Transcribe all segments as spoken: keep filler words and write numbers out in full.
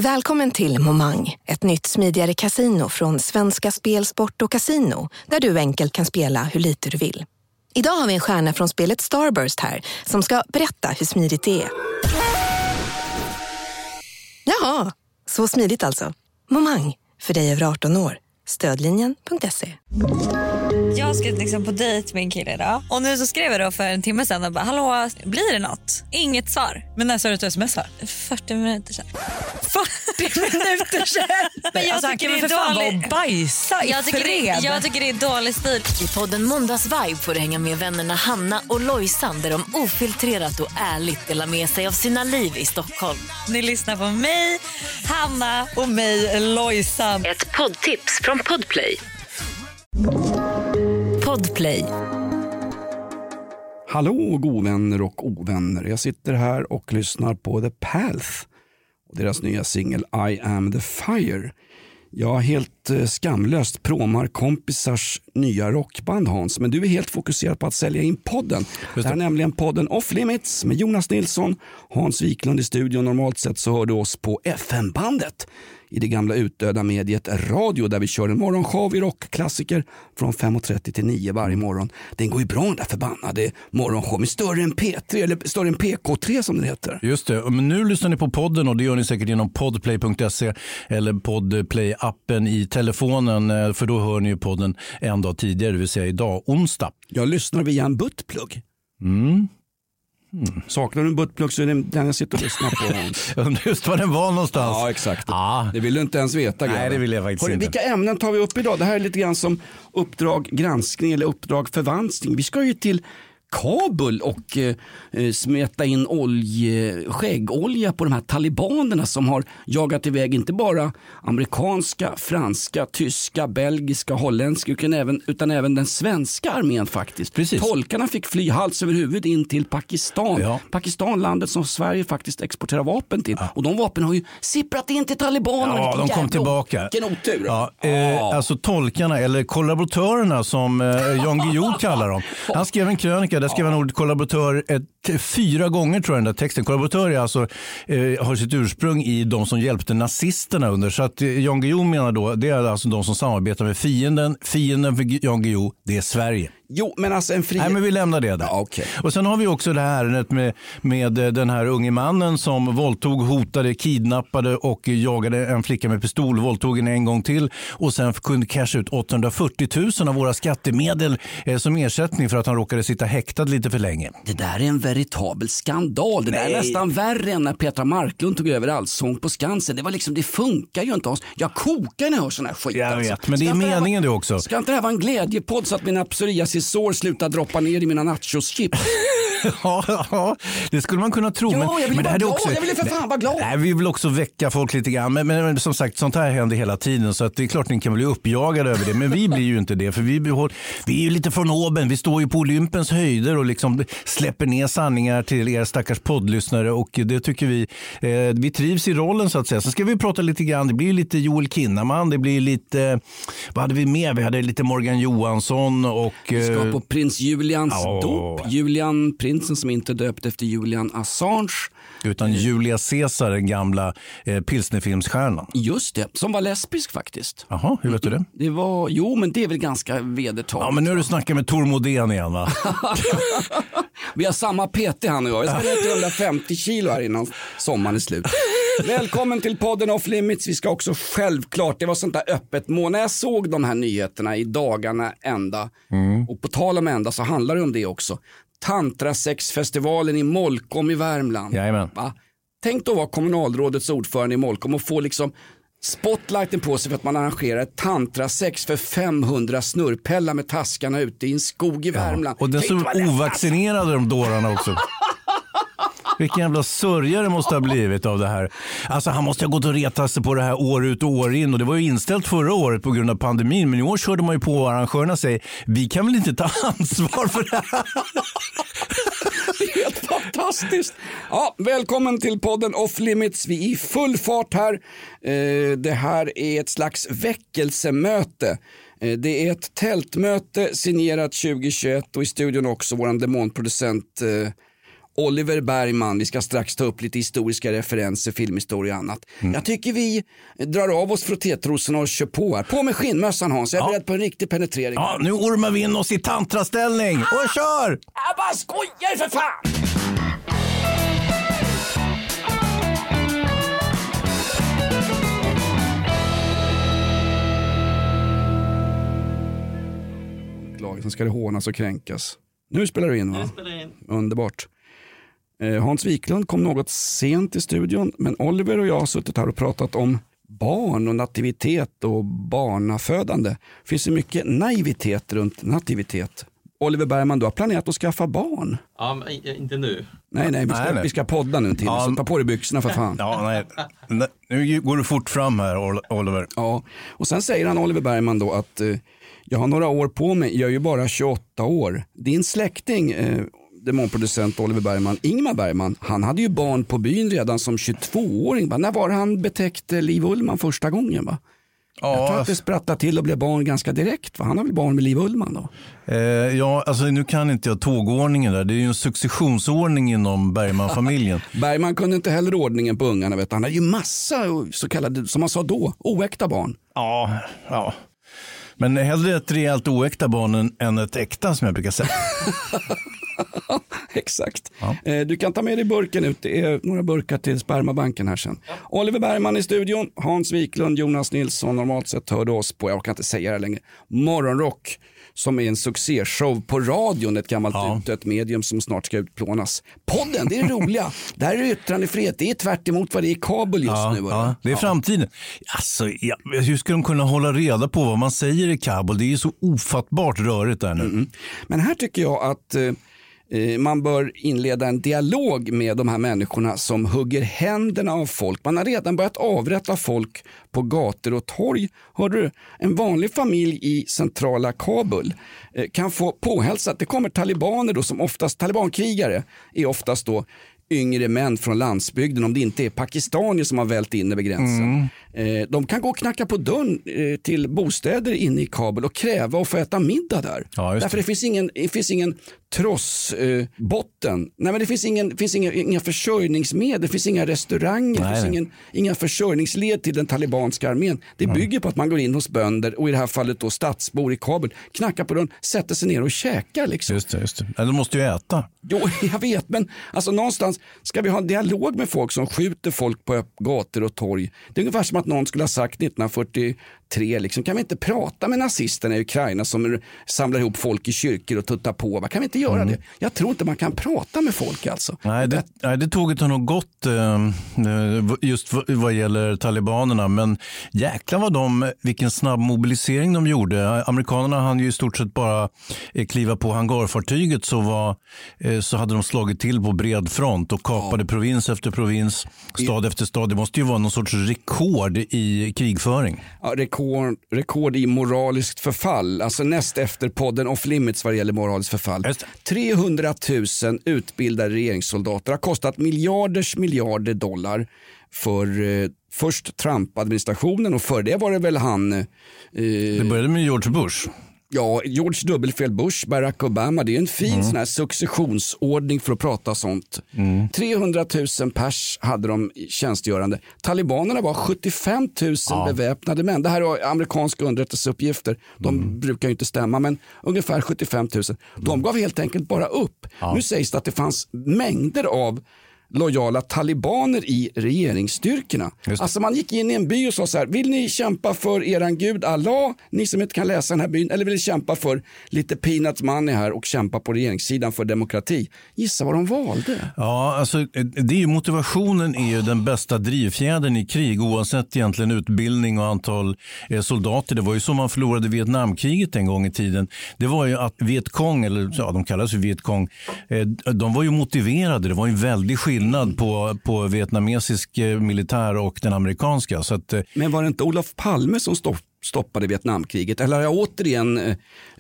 Välkommen till Momang, ett nytt smidigare casino från Svenska Spel, Sport och Casino, där du enkelt kan spela hur lite du vill. Idag har vi en stjärna från spelet Starburst här som ska berätta hur smidigt det är. Jaha, så smidigt alltså. Momang, för dig över arton år. Stödlinjen punkt se. Jag ska liksom på dejt med en kille idag. Och nu så skrev jag då för en timme sedan och bara, hallå, blir det något? Inget svar. Men när sa du att du smsar? fyrtio minuter sedan. fyrtio minuter sedan? Men jag alltså, tycker han det är kan för fan dålig... vara bajsa i jag tycker, fred. det, jag tycker det är dålig stil. I podden Måndagsvibe får du hänga med vännerna Hanna och Lojsan, där de ofiltrerat och ärligt delar med sig av sina liv i Stockholm. Ni lyssnar på mig, Hanna och mig, Lojsan. Ett poddtips från Podplay. Podplay. Hallå godvänner och ovänner. Jag sitter här och lyssnar på The Path och deras nya singel I Am The Fire. Jag helt eh, skamlöst promar kompisars nya rockband, Hans, men du är helt fokuserad på att sälja in podden. Det. det här är nämligen podden Off Limits med Jonas Nilsson, Hans Wiklund i studion. Normalt sett så hör du oss på F M-bandet i det gamla utdöda mediet radio, där vi kör en morgonshow i rockklassiker från fem och trettio till nio varje morgon. Den går ju bra, den där förbannade morgonshow, större än P tre eller större än P K tre som det heter. Just det, men nu lyssnar ni på podden och det gör ni säkert genom podplay punkt se eller Podplay-appen i telefonen, för då hör ni ju podden en dag tidigare, det vill säga idag, onsdag. Jag lyssnar via en buttplugg. Mm. Mm. Saknar du en buttplugg så är det den jag sitter och lyssnar på. Jag undrar just var den var någonstans. Ja, exakt. Ah. Det vill du inte ens veta. Nej, det vill jag faktiskt Hörru, inte. vilka ämnen tar vi upp idag? Det här är lite grann som uppdrag granskning eller uppdrag förvanskning. Vi ska ju till Kabul och eh, smeta in olje, skäggolja på de här talibanerna som har jagat iväg inte bara amerikanska, franska, tyska, belgiska, holländska utan även, utan även den svenska armén faktiskt. Precis. Tolkarna fick fly hals över huvud in till Pakistan. Ja. Pakistan, landet som Sverige faktiskt exporterar vapen till. Ja. Och de vapen har ju sipprat in till talibanerna. Ja, de kom tillbaka. Vilken otur. Ja, eh, alltså tolkarna eller kollaboratörerna som eh, Jan Guillou kallar dem. Han skrev en krönika. Där skrev han ordet kollaboratör ett, fyra gånger tror jag den där texten. Kollaboratör är alltså, eh, har sitt ursprung i de som hjälpte nazisterna under. Så att eh, Jan Guillou menar då, det är alltså de som samarbetar med fienden. Fienden för Jan Guillou, det är Sverige. Jo, men alltså en fri... Nej, men vi lämnar det där. Ja, okay. Och sen har vi också det här ärendet med, med den här unge mannen som våldtog, hotade, kidnappade och jagade en flicka med pistol, våldtog henne en gång till och sen kunde casha ut åttahundrafyrtio tusen av våra skattemedel eh, som ersättning för att han råkade sitta häktad lite för länge. Det där är en veritabel skandal. Det Nej. där är nästan värre än när Petra Marklund tog över Allsång på Skansen. Det var liksom, det funkar ju inte oss. Jag kokar när jag hör sån här skit. Jag vet, alltså. men det är meningen vara, det också. Ska inte det här vara en glädjepodd så att mina psoriasissår slutar droppa ner i mina nachos-chips? ja, ja, det skulle man kunna tro. Ja, men, jag vill men det här vara är också, glad. Jag vill för fan vara glad. Nej, vi vill också väcka folk lite grann. Men, men, men som sagt, sånt här händer hela tiden. Så att det är klart att ni kan bli uppjagade över det. Men vi blir ju inte det. För vi, behåll, vi är ju lite från oben. Vi står ju på Olympens höjder och liksom släpper ner sanningar till er stackars poddlyssnare. Och det tycker vi, eh, vi trivs i rollen så att säga. Så ska vi prata lite grann. Det blir lite Joel Kinnaman. Det blir lite, vad hade vi med? Vi hade lite Morgan Johansson och... Vi ska på prins Julians oh. dop. Julian, prinsen som inte döpt efter Julian Assange. Utan Julia Caesar, den gamla eh, pilsnerfilmsstjärnan. Just det, som var lesbisk faktiskt. Jaha, hur vet du det? Det var, jo men det är väl ganska vedertaget. Ja, men nu har du snackat med Tor Modén igen, va? Vi har samma P T han och jag. Jag ska ner till hundrafemtio kilo här innan sommaren är slut. Välkommen till podden Off Limits. Vi ska också självklart, det var sånt där öppet mål. När jag såg de här nyheterna i dagarna ända, mm. och på tal om ända så handlar det om det också. Tantrasexfestivalen i Molkom i Värmland. Jajamän. Va? Tänk då vara kommunalrådets ordförande i Molkom och få liksom spotlighten på sig för att man arrangerar ett tantrasex för femhundra snurrpellar med taskarna ute i en skog i Värmland. Ja, och den så ovaccinerade de dårarna också. Vilken jävla sörjare måste ha blivit av det här. Alltså han måste ha gått och retat sig på det här år ut och år in. Och det var ju inställt förra året på grund av pandemin. Men i år körde man ju på och arrangörerna säger vi kan väl inte ta ansvar för det här. Det är helt fantastiskt. Ja, välkommen till podden Off Limits. Vi är i full fart här. Eh, det här är ett slags väckelsemöte. Eh, det är ett tältmöte signerat tjugo tjugoett och i studion också våran demonproducent eh, Oliver Bergman, vi ska strax ta upp lite historiska referenser, filmhistoria och annat. Mm. Jag tycker vi drar av oss frottétrosorna och kör på här. På med skinnmössan Hans, jag är ja. beredd på en riktig penetrering. Ja, nu ormar vi in oss i tantraställning och kör! Jag bara skojar för fan! Sen ska det hånas och kränkas. Nu spelar du in va? Spelar in. Underbart. Eh, Hans Wiklund kom något sent i studion, men Oliver och jag har suttit här och pratat om barn och nativitet och barnafödande. Finns det mycket naivitet runt nativitet? Oliver Bergman, du har planerat att skaffa barn. Ja, men inte nu. Nej, nej, vi ska, nej, nej. Vi ska podda nu till. Ja. Så ta på dig byxorna för fan. Ja, nej. Nu går du fort fram här, Oliver. Ja, och sen säger han Oliver Bergman då att eh, jag har några år på mig, jag är ju bara tjugoåtta år. Din släkting, eh, demonproducent Oliver Bergman, Ingmar Bergman, han hade ju barn på byn redan som tjugotvååring. Va? När var han betäckte Liv Ullman första gången va? Ja, jag tror att det sprattade till och blev barn ganska direkt. Va? Han har väl barn med Liv Ullman då? Eh, ja, alltså nu kan inte jag tågordningen där. Det är ju en successionsordning inom Bergman-familjen. Bergman kunde inte heller ordningen på ungarna. Vet du. Han har ju massa så kallade, som man sa då, oäkta barn. Ja, ja. Men hellre ett rejält oäkta barn än ett äkta som jag brukar säga. Exakt. Ja. Du kan ta med dig burken ut. Det är några burkar till spermabanken här sen. Ja. Oliver Bergman i studion. Hans Wiklund, Jonas Nilsson. Normalt sett hörde oss på, jag kan inte säga det längre, Morgonrock. Som är en succéshow på radion. Ett gammalt ja. utdött medium som snart ska utplånas. Podden, det är det roliga. Där är yttrandefrihet. Det är tvärt emot vad det är i kabel just ja, nu. Ja, det är framtiden. Alltså, ja, hur ska de kunna hålla reda på vad man säger i kabel? Det är ju så ofattbart rörigt där nu. Mm. Men här tycker jag att eh, man bör inleda en dialog med de här människorna som hugger händerna av folk. Man har redan börjat avrätta folk på gator och torg. Hör du, en vanlig familj i centrala Kabul kan få påhälsa att det kommer talibaner då, som oftast, talibankrigare är oftast då yngre män från landsbygden, om det inte är pakistanier som har vält in över gränsen. Mm. Eh, de kan gå och knacka på dörren eh, till bostäder inne i Kabul och kräva att få äta middag där. Ja, därför det finns ingen, det finns ingen trossbotten. Eh, Nej, men det finns, ingen, finns inga, inga försörjningsmedel, det finns inga restauranger, Nej, det finns ingen, inga försörjningsled till den talibanska armén. Det mm. bygger på att man går in hos bönder och i det här fallet då stadsbor i Kabul, knackar på dörren, sätter sig ner och käkar liksom. Just det, just det. Ja, de måste ju äta. Jo, jag vet, men alltså någonstans ska vi ha en dialog med folk som skjuter folk på gator och torg. Det är ungefär som att någon skulle ha sagt nittonhundrafyrtiotre, liksom, kan vi inte prata med nazisterna i Ukraina som samlar ihop folk i kyrkor och tuttar på? Vad kan vi inte göra mm. det? Jag tror inte man kan prata med folk alltså. Nej, det, nej, det tåget har nog gått eh, just vad gäller talibanerna, men jäklar vad de, vilken snabb mobilisering de gjorde. Amerikanerna hann ju i stort sett bara eh, kliva på hangarfartyget, så, var, eh, så hade de slagit till på bred front och kapade ja. provins efter provins, stad I, efter stad. Det måste ju vara någon sorts rekord i krigföring. Ja, rekord, rekord i moraliskt förfall. Alltså näst efter podden Off Limits vad det gäller moraliskt förfall. trehundratusen utbildade regeringssoldater har kostat miljarders miljarder dollar för eh, först Trump-administrationen, och för det var det väl han... Eh, det började med George Bush. Ja, George W. Bush, Barack Obama, det är en fin mm. sån här successionsordning för att prata sånt. Mm. trehundratusen pers hade de tjänstgörande. Talibanerna var sjuttiofem tusen ja. beväpnade män. Det här är amerikanska underrättelseuppgifter. De mm. brukar ju inte stämma, men ungefär sjuttiofem tusen. De gav helt enkelt bara upp. Ja. Nu sägs det att det fanns mängder av lojala talibaner i regeringsstyrkorna. Alltså man gick in i en by och sa så här: vill ni kämpa för eran gud Allah, ni som inte kan läsa den här byn, eller vill ni kämpa för lite peanuts money här och kämpa på regeringssidan för demokrati? Gissa vad de valde. Ja, alltså det är ju, motivationen är ju den bästa drivfjädern i krig, oavsett egentligen utbildning och antal eh, soldater. Det var ju så man förlorade Vietnamkriget en gång i tiden. Det var ju att Vietkong, eller ja, de kallas ju Vietkong, eh, de var ju motiverade. Det var ju en väldig skillnad på, på vietnamesisk militär och den amerikanska. Så att, men var det inte Olof Palme som stopp, stoppade Vietnamkriget? Eller har jag återigen eh,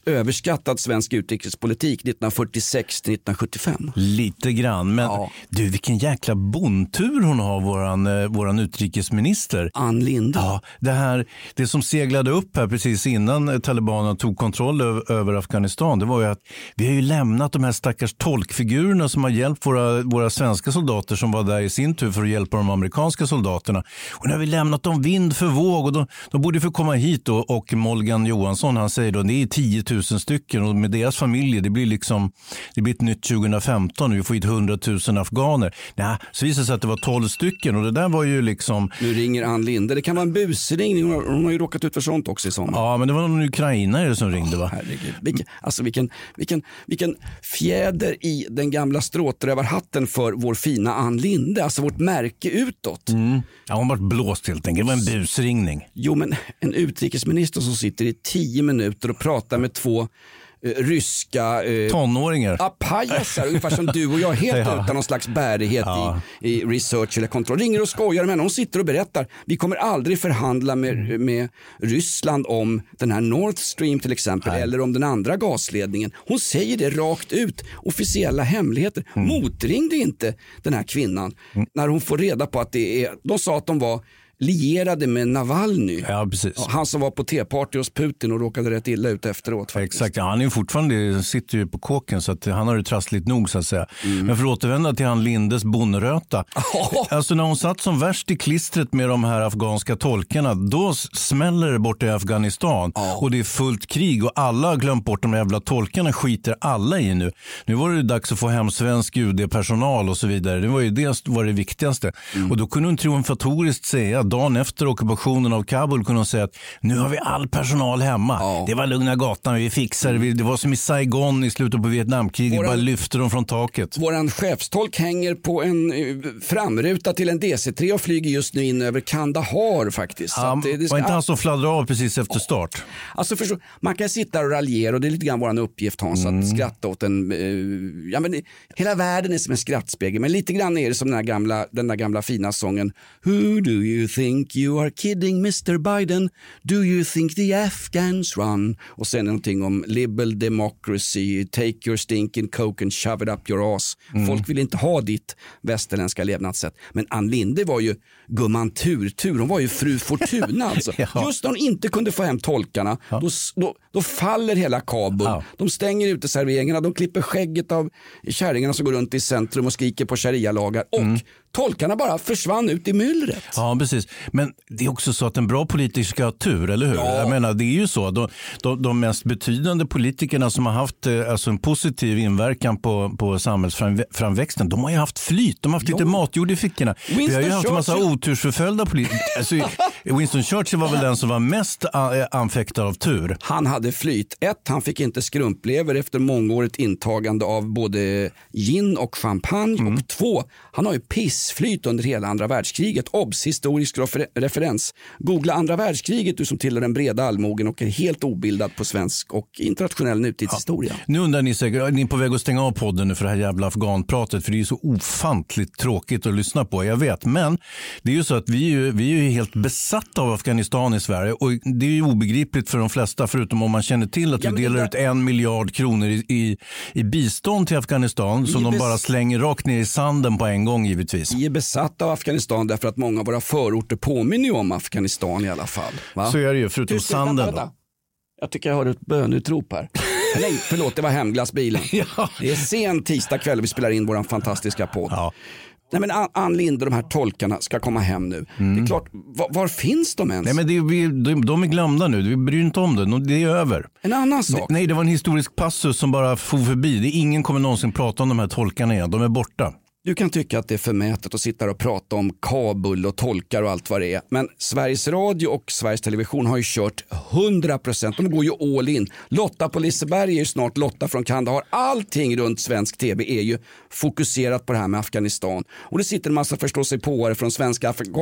överskattad svensk utrikespolitik nittonhundrafyrtiosex till nittonhundrasjuttiofem. Lite grann, men Ja. du, vilken jäkla bondtur hon har, våran, eh, våran utrikesminister. Ann Linde. Ja, det här, det som seglade upp här precis innan eh, talibanerna tog kontroll över, över Afghanistan, det var ju att vi har ju lämnat de här stackars tolkfigurerna som har hjälpt våra, våra svenska soldater som var där i sin tur för att hjälpa de amerikanska soldaterna. Och nu har vi lämnat dem vind för våg och de, de borde få komma hit då, och Molgan Johansson, han säger då det är tio tusen stycken och med deras familjer det blir liksom det blir ett nytt tjugohundrafemton och vi får hit hundratusen afghaner. Nej, så visade det sig att det var tolv stycken och det där var ju liksom... Nu ringer Ann Linde. Det kan vara en busringning. Hon har, hon har ju råkat ut för sånt också i sommar. Ja, men det var någon ukrainare som ringde, va? Herregud. Vilken, alltså vilken, vilken, vilken fjäder i den gamla stråtrövarhatten för vår fina Ann Linde. Alltså vårt märke utåt. Mm. Ja, hon var blåst helt enkelt. Det var en busringning. Jo, men en utrikesminister som sitter i tio minuter och pratar med två eh, ryska eh, Tonåringar. ja, pajasar, ungefär som du och jag, helt Ja. utan någon slags bärighet Ja. i, i research eller kontroll. Ringer och skojar med henne. Hon sitter och berättar. Vi kommer aldrig förhandla med, med Ryssland om den här Nord Stream till exempel, Nej. eller om den andra gasledningen. Hon säger det rakt ut. Officiella hemligheter. Mm. Motringde inte den här kvinnan när hon får reda på att det är, de sa att de var lierade med Navalny. Ja, precis. Ja, han som var på teparty hos Putin och råkade rätt illa ut efteråt. Faktiskt. Exakt, ja, han är ju fortfarande, sitter ju på kåken så att han har det trassligt nog så att säga. Men för att återvända till han Lindes bonröta. Alltså när hon satt som värst i klistret med de här afghanska tolkarna, då smäller det bort i Afghanistan Ja. och det är fullt krig och alla har glömt bort de jävla tolkarna, skiter alla i nu. Nu var det dags att få hem svensk U D-personal och så vidare. Det var ju det var det viktigaste. Och då kunde hon triumfatoriskt säga, dagen efter ockupationen av Kabul kunde hon säga att nu har vi all personal hemma. Ja. Det var lugna gatan, vi fixar det. Det var som i Saigon i slutet på Vietnamkriget, Våran- bara lyfte dem från taket. Våran chefstolk hänger på en eh, framruta till en D C tre och flyger just nu in över Kandahar faktiskt. Så Ja, att det, det ska, var inte han som fladdrade av precis efter start? alltså förstå, man kan sitta och raljera och det är lite grann våran uppgift, Hans, Mm. att skratta åt en, eh, ja men det, hela världen är som en skrattspegel, men lite grann är det som den här gamla, den där gamla fina sången Who do you think you are kidding mister Biden? Do you think the Afghans run? Och sen någonting om liberal democracy, take your stinking coke and shove it up your ass. Mm. Folk vill inte ha ditt västerländska levnadssätt. Men Ann Linde var ju gumman Turtur, hon var ju fru Fortuna alltså. Ja. Just när hon inte kunde få hem tolkarna, då, då, då faller hela Kabul. Ja. De stänger ute serveringarna, de klipper skägget av kärringarna som går runt i centrum och skriker på sharia-lagar. Och Mm. tolkarna bara försvann ut i myllret. Ja, precis. Men det är också så att en bra politiker ska ha tur, eller hur? Ja. Jag menar, det är ju så. De, de, de mest betydande politikerna som har haft eh, alltså en positiv inverkan på, på samhällsframväxten, de har ju haft flyt. De har haft Ja. lite matjord i fickorna. Winston Vi har ju haft en massa Churchill. otursförföljda politiker. Alltså, Winston Churchill var väl den som var mest a- anfäktad av tur. Han hade flyt. Ett, han fick inte skrumplever efter mångårigt intagande av både gin och champagne. Mm. Och två, han har ju pissflyt under hela andra världskriget. Obs, historisk refer- referens. Googla andra världskriget, du som tillhör den breda allmogen och är helt obildad på svensk och internationell nutidshistoria. Nu undrar ni säkert, är ni på väg att stänga av podden nu för det här jävla afghanpratet? För det är ju så ofantligt tråkigt att lyssna på, jag vet. Men det är ju så att vi är ju, vi är ju helt besatta av Afghanistan i Sverige. Och det är ju obegripligt för de flesta, förutom om man känner till att Ja, vi men det delar där- ut en miljard kronor i, i, i bistånd till Afghanistan som är de bes- bara slänger rakt ner i sanden på en gång givetvis. Vi är besatta av Afghanistan därför att många av våra förorter påminner ju om Afghanistan i alla fall. Va? Så är det ju, förutom Tyst, sanden vänta, då. vänta. Jag tycker jag hörde ett bönutrop här. Nej, förlåt, det var hemglassbilen. Ja. Det är sen tisdag kväll och vi spelar in våran fantastiska podd. Ja. Nej, men Ann- Ann Linde och de här tolkarna ska komma hem nu. Det är klart, var, var finns de ens? Nej, men det, är- vi, de, de är glömda nu, vi bryr inte om det, det är över. En annan sak. Nej, det var en historisk passus som bara for förbi. Det är ingen kommer någonsin prata om de här tolkarna igen, de är borta. Du kan tycka att det är förmätet att sitta och prata om Kabul och tolkar och allt vad det är. Men Sveriges Radio och Sveriges Television har ju kört hundra procent. De går ju all in. Lotta på Liseberg är ju snart Lotta från Kandahar. Allting runt svensk tv är ju fokuserat på det här med Afghanistan. Och det sitter en massa förståsigpåare från Svenska Afghan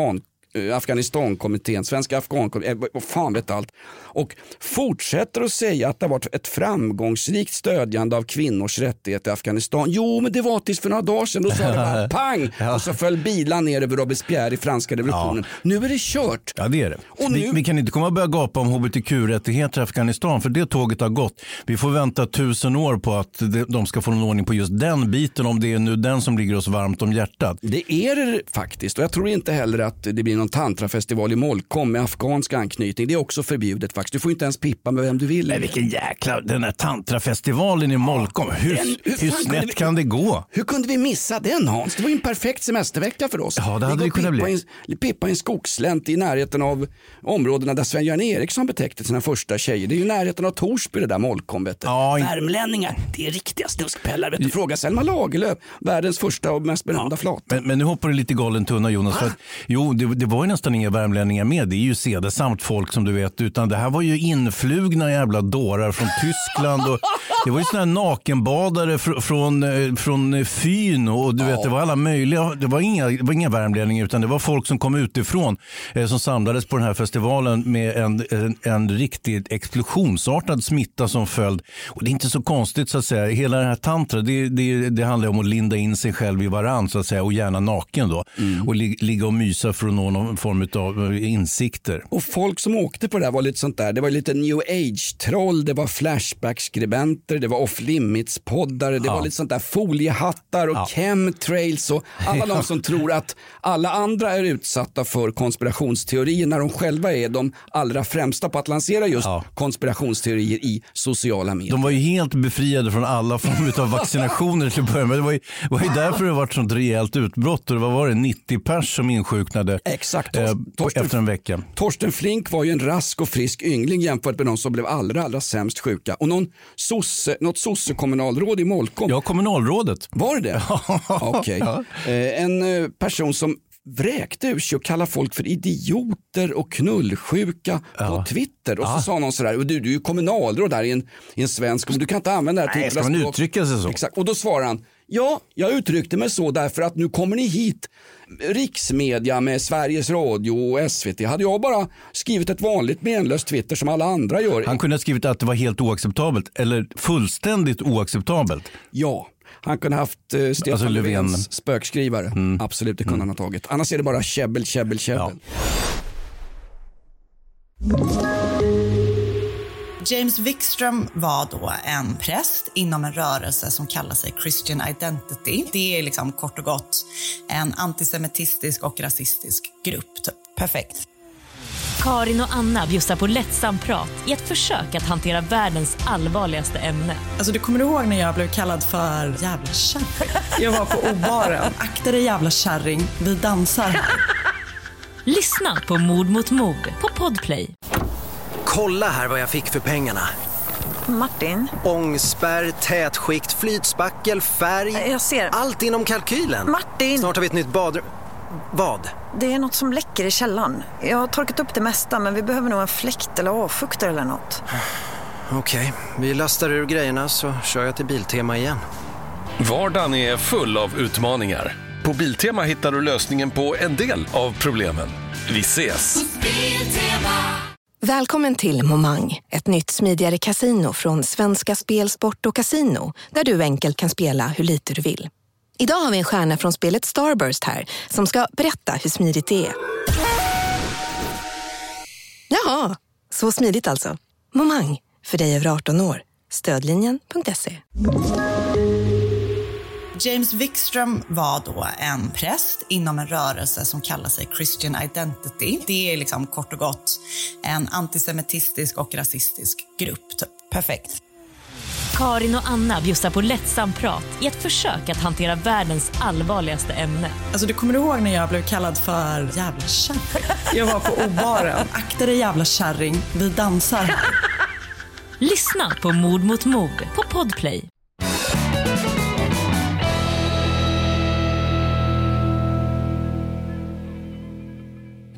uh, Afghanistan-kommittén, svenska Afghan-kommittén, vad fan vet allt. Och fortsätter att säga att det har varit ett framgångsrikt stödjande av kvinnors rättigheter i Afghanistan. Jo, men det var tills för några dagar sedan. Då sa det bara pang! Ja. Och så föll bilar ner över Robespierre i franska revolutionen. Ja. Nu är det kört. Ja, det är det. Och vi, nu... vi kan inte komma och börja gapa om H B T Q-rättigheter i Afghanistan, för det tåget har gått. Vi får vänta tusen år på att de ska få någon ordning på just den biten, om det är nu den som ligger oss varmt om hjärtat. Det är det faktiskt, och jag tror inte heller att det blir någon tantrafestival i Molkom med afghansk anknytning. Det är också förbjudet faktiskt. Du får inte ens pippa med vem du vill. Men vilken jäkla, den här tantrafestivalen i Molkom. Hur, den, hur, hur snett vi, kan det gå? Hur kunde vi missa den, Hans? Det var ju en perfekt semestervecka för oss. Ja, det hade det kunnat bli. En, pippa i en skogsslänt i närheten av områdena där Sven-Göran Eriksson betäckte sina första tjejer. Det är ju närheten av Torsby, det där Molkom, vet du. Ja, värmlänningar, det är riktiga snuskpellar, vet du. Fråga Selma Lagerlöf, världens första och mest berömda ja. flat. Men, men nu hoppar du lite galen tunna, Jonas. För att, jo, det, det var ju nästan inga värmlänningar med. Det är ju sedesamt folk, som du vet. Utan det här var ju influgna jävla dårar från Tyskland. Och det var ju såna här nakenbadare fr, från, från Fyn. Och du ja. vet, det var alla möjliga. Det var inga, det var inga värmlänningar, utan det var folk som kom utifrån. Eh, som samlades på den här festivalen med en, en, en riktigt explosionsartad smitta som följd. Och det är inte så konstigt, så att säga. Hela det här tantra, det, det, det handlar om att linda in sig själv i varann, så att säga. Och gärna naken då. Mm. Och li, ligga och mysa för att nå någon form av insikter. Och folk som åkte på det där var lite sånt där. Det var lite new age-troll, det var flashback-skribenter, det var off-limits-poddare, det ja. var lite sånt där foliehattar och ja. chemtrails och alla de som tror att alla andra är utsatta för konspirationsteorier när de själva är de allra främsta på att lansera just ja. konspirationsteorier i sociala medier. De var ju helt befriade från alla former av vaccinationer till att börja med. Det var ju, var ju därför det var ett sånt rejält utbrott, och det var, var det nittio pers som insjuknade. Exakt. Eh, Torsten, efter en vecka. Torsten Flink var ju en rask och frisk yngling jämfört med de som blev allra, allra sämst sjuka. Och någon sosse, något sosse-kommunalråd i Molkom. Ja, kommunalrådet. Var det det? Okej. Okay. Eh, en person som vräkte ur sig och kallade folk för idioter och knullsjuka ja. på Twitter. Och så ja. sa någon sådär, du, du är ju kommunalråd där i en, i en svensk, du kan inte använda det här typen av språk. Nej, ska man uttrycka sig så? Exakt. Och då svarar han, ja, jag uttryckte mig så därför att nu kommer ni hit, riksmedia med Sveriges Radio och S V T. Hade jag bara skrivit ett vanligt menlöst Twitter som alla andra gör. Han kunde ha skrivit att det var helt oacceptabelt eller fullständigt oacceptabelt. Ja. Han kunde ha haft uh, Stefan alltså Löfvens spökskrivare. Mm. Absolut, det kunde mm. han ha tagit. Annars är det bara käbbel, käbbel, käbbel. Ja. James Wikström var då en präst inom en rörelse som kallar sig Christian Identity. Det är liksom kort och gott en antisemitistisk och rasistisk grupp. Typ. Perfekt. Karin och Anna bjussar på lättsam prat i ett försök att hantera världens allvarligaste ämne. Alltså du kommer ihåg när jag blev kallad för jävla kärring? Jag var på O-baren. Akta dig jävla kärring, vi dansar. Lyssna på Mord mot mord på Podplay. Kolla här vad jag fick för pengarna. Martin. Ångspärr, tätskikt, flytspackel, färg. Jag ser. Allt inom kalkylen. Martin. Snart har vi ett nytt badrum. Vad? Det är något som läcker i källaren. Jag har torkat upp det mesta, men vi behöver nog en fläkt eller avfuktare eller något. Okej, okay. Vi lastar ur grejerna så kör jag till Biltema igen. Vardagen är full av utmaningar. På Biltema hittar du lösningen på en del av problemen. Vi ses! Välkommen till Momang, ett nytt smidigare kasino från Svenska Spel, Sport och Casino, där du enkelt kan spela hur lite du vill. Idag har vi en stjärna från spelet Starburst här som ska berätta hur smidigt det är. Jaha, så smidigt alltså. Momang, för dig över arton år. Stödlinjen punkt se. James Wikström var då en präst inom en rörelse som kallar sig Christian Identity. Det är liksom kort och gott en antisemitistisk och rasistisk grupp. Typ. Perfekt. Karin och Anna bjussar på lättsam prat i ett försök att hantera världens allvarligaste ämne. Alltså du kommer ihåg när jag blev kallad för jävla kärring? Jag var på O-baren. Akta dig jävla kärring, vi dansar. Lyssna på Mord mot mord på Podplay.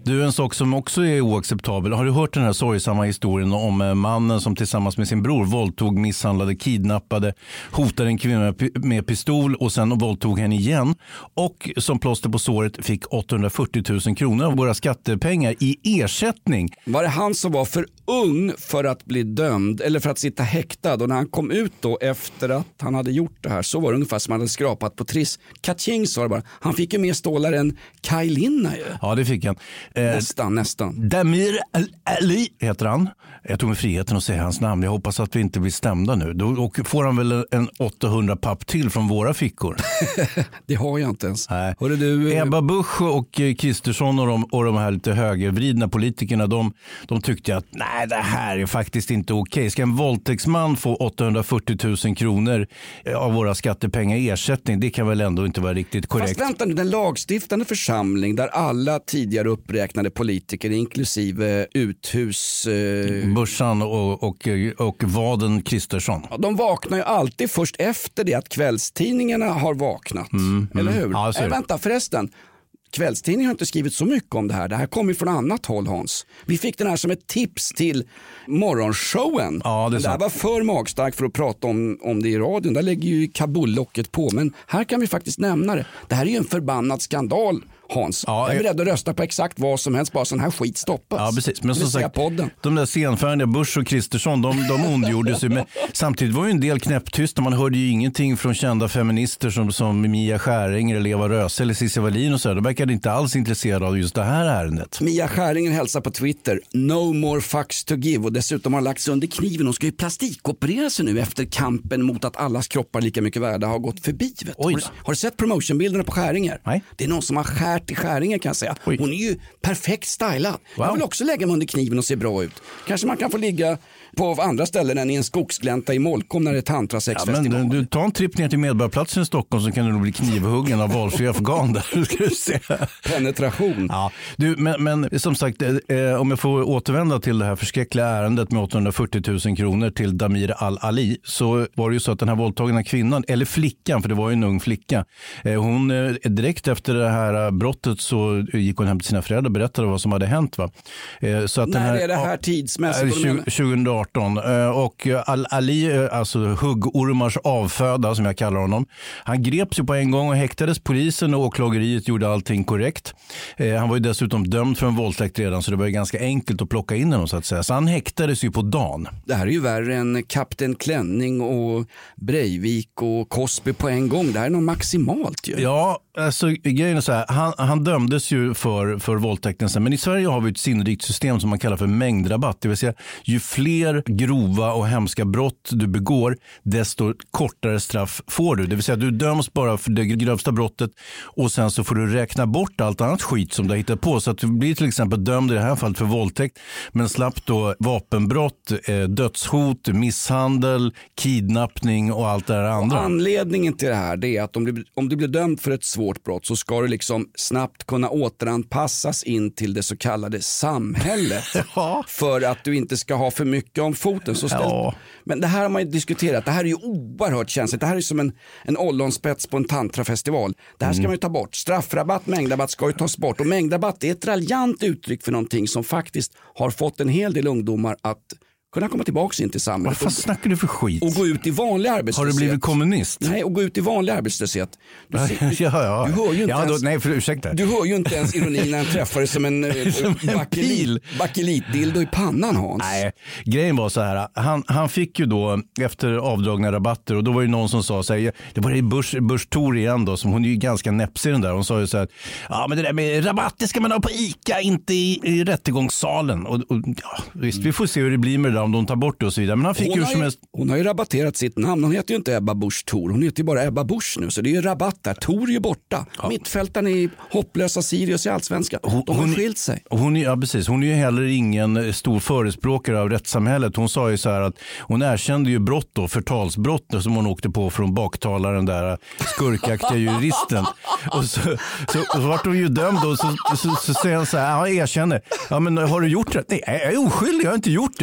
Du, en sak som också är oacceptabel. Har du hört den här sorgsamma historien om mannen som tillsammans med sin bror våldtog, misshandlade, kidnappade, hotade en kvinna med pistol och sen våldtog henne igen. Och som plåster på såret fick åttahundrafyrtio tusen kronor av våra skattepengar i ersättning. Var det han som var för ung för att bli dömd eller för att sitta häktad? Och när han kom ut då efter att han hade gjort det här så var det ungefär som han hade skrapat på triss. Kaching sa det bara. Han fick ju mer stålar än Kaj Linna ju. Ja, det fick han. Eh, nästan, nästan. Damir Ali heter han. Jag tog med friheten att säga hans namn. Jag hoppas att vi inte blir stämda nu. Då får han väl en åttahundra papp till från våra fickor. Det har jag inte ens. Nej. Hörde du... Ebba Busch och Kristersson och de, och de här lite högervridna politikerna, de, de tyckte att nej, det här är faktiskt inte okej. Ska en våldtäktsman få åttahundrafyrtio tusen kronor av våra skattepengar i ersättning? Det kan väl ändå inte vara riktigt korrekt. Fast vänta nu, den lagstiftande församling där alla tidigare uppräknade politiker inklusive uthus... Eh... Bussan och, och, och Vaden Kristersson. Ja, de vaknar ju alltid först efter det att kvällstidningarna har vaknat. Mm, eller hur? Ja, äh, vänta förresten. Kvällstidningen har inte skrivit så mycket om det här. Det här kommer från annat håll, Hans. Vi fick den här som ett tips till morgonshowen. Ja, det, är det här var för magstarkt för att prata om, om det i radion. Där lägger ju Kabul-locket på. Men här kan vi faktiskt nämna det. Det här är ju en förbannad skandal, Hans. Ja, jag är beredd att rösta på exakt vad som helst, bara sån här skit stoppas. Ja, precis. Men som sagt, podden. De där senfärdiga Busch och Kristersson, de, de ondgjorde sig. Men samtidigt var ju en del knäpptysta. Man hörde ju ingenting från kända feminister som, som Mia Skäringer eller Eva Röse eller Cissi Wallin och så. De verkade inte alls intresserade av just det här ärendet. Mia Skäringer hälsar på Twitter, no more fucks to give, och dessutom har lagt sig under kniven. Hon ska ju plastikoperera sig nu efter kampen mot att allas kroppar lika mycket värda har gått förbi. Har du, har du sett promotionbilderna på Skäringer? Nej. Det är någon som har skärt i Skäringer, kan jag säga. Oj. Hon är ju perfekt stylad. Wow. Jag vill också lägga mig under kniven och se bra ut. Kanske man kan få ligga på andra ställen än i en skogsglänta i Molkom när det är tantrasexfestival. Ja, men du tar en tripp ner till Medborgarplatsen i Stockholm så kan du nog bli knivhuggen av valfri afghan där. Ska du se. Penetration. Ja, du, men, men som sagt, eh, om jag får återvända till det här förskräckliga ärendet med åttahundrafyrtio tusen kronor till Damir Al-Ali, så var det ju så att den här våldtagna kvinnan, eller flickan, för det var ju en ung flicka, eh, hon eh, direkt efter det här brottet så gick hon hem till sina föräldrar och berättade vad som hade hänt. Va? Eh, så att När den här, är det här tidsmässigt? tjugohundraarton. Och Al-Ali, alltså huggormars avföda som jag kallar honom, han greps ju på en gång och häktades. Polisen och åklageriet gjorde allting korrekt. Eh, han var ju dessutom dömd för en våldtäkt redan, så det var ju ganska enkelt att plocka in honom så att säga. Så han häktades ju på dagen. Det här är ju värre än Kapten Klänning och Breivik och Cosby på en gång. Det här är nog maximalt ju. Ja, alltså grejen är så här, han, han dömdes ju för, för våldtäkten sen, men i Sverige har vi ett sinnrikt system som man kallar för mängdrabatt, det vill säga ju fler grova och hemska brott du begår, desto kortare straff får du. Det vill säga du döms bara för det grövsta brottet och sen så får du räkna bort allt annat skit som du har hittat på. Så att du blir till exempel dömd i det här fallet för våldtäkt, men slapp då vapenbrott, eh, dödshot, misshandel, kidnappning och allt det här andra. Och anledningen till det här det är att om du, om du blir dömd för ett svårt brott så ska du liksom snabbt kunna återanpassas in till det så kallade samhället. Ja. För att du inte ska ha för mycket om foten. Så ja. Men det här har man ju diskuterat. Det här är ju oerhört känsligt. Det här är som en, en ollonspets på en tantrafestival. Det här ska mm. man ju ta bort. Straffrabatt, mängdrabatt ska ju tas bort. Och mängdrabatt är ett raljant uttryck för någonting som faktiskt har fått en hel del ungdomar att kunna komma tillbaka in till samhället. Vad snackar du för skit? Och gå ut i vanlig arbetslöshet. Har du blivit kommunist? Nej, och gå ut i vanlig arbetslöshet. Du, ja, ja. du hör ju inte ja, ens, då, nej, för, ursäkta. Du hör ju inte ens ironin när han träffar dig som en, som en bakelit, bakelitdildo i pannan, Hans. Nej, grejen var så här. Han, han fick ju då efter avdragna rabatter, och då var det någon som sa så här, det var det Busch, Busch Thor igen då, som hon är ju ganska näpsig den där. Hon sa ju så här, ja men det där med rabatter ska man ha på ICA, inte i, i rättegångssalen. Och, och ja, visst, vi får se hur det blir med det där om de tar bort det och så vidare. Men han fick hon, ju har som ju, helst... hon har ju rabatterat sitt namn. Hon heter ju inte Ebba Busch Thor. Hon heter ju bara Ebba Busch nu. Så det är ju rabatt där. Thor är ju borta. Ja. Mittfältaren i hopplösa Sirius i Allsvenskan. De har hon, skilt sig. Hon, ja, precis. Hon är ju heller ingen stor förespråkare av rättssamhället. Hon sa ju så här att hon erkände ju brott då, förtalsbrott som hon åkte på från baktalaren där skurkaktiga juristen. Och så, så, så vart hon ju dömd och så, så, så, så säger han så här, ja, jag erkänner. Ja, men har du gjort det? Nej, jag är oskyldig, jag har inte gjort det. Ja, men du sa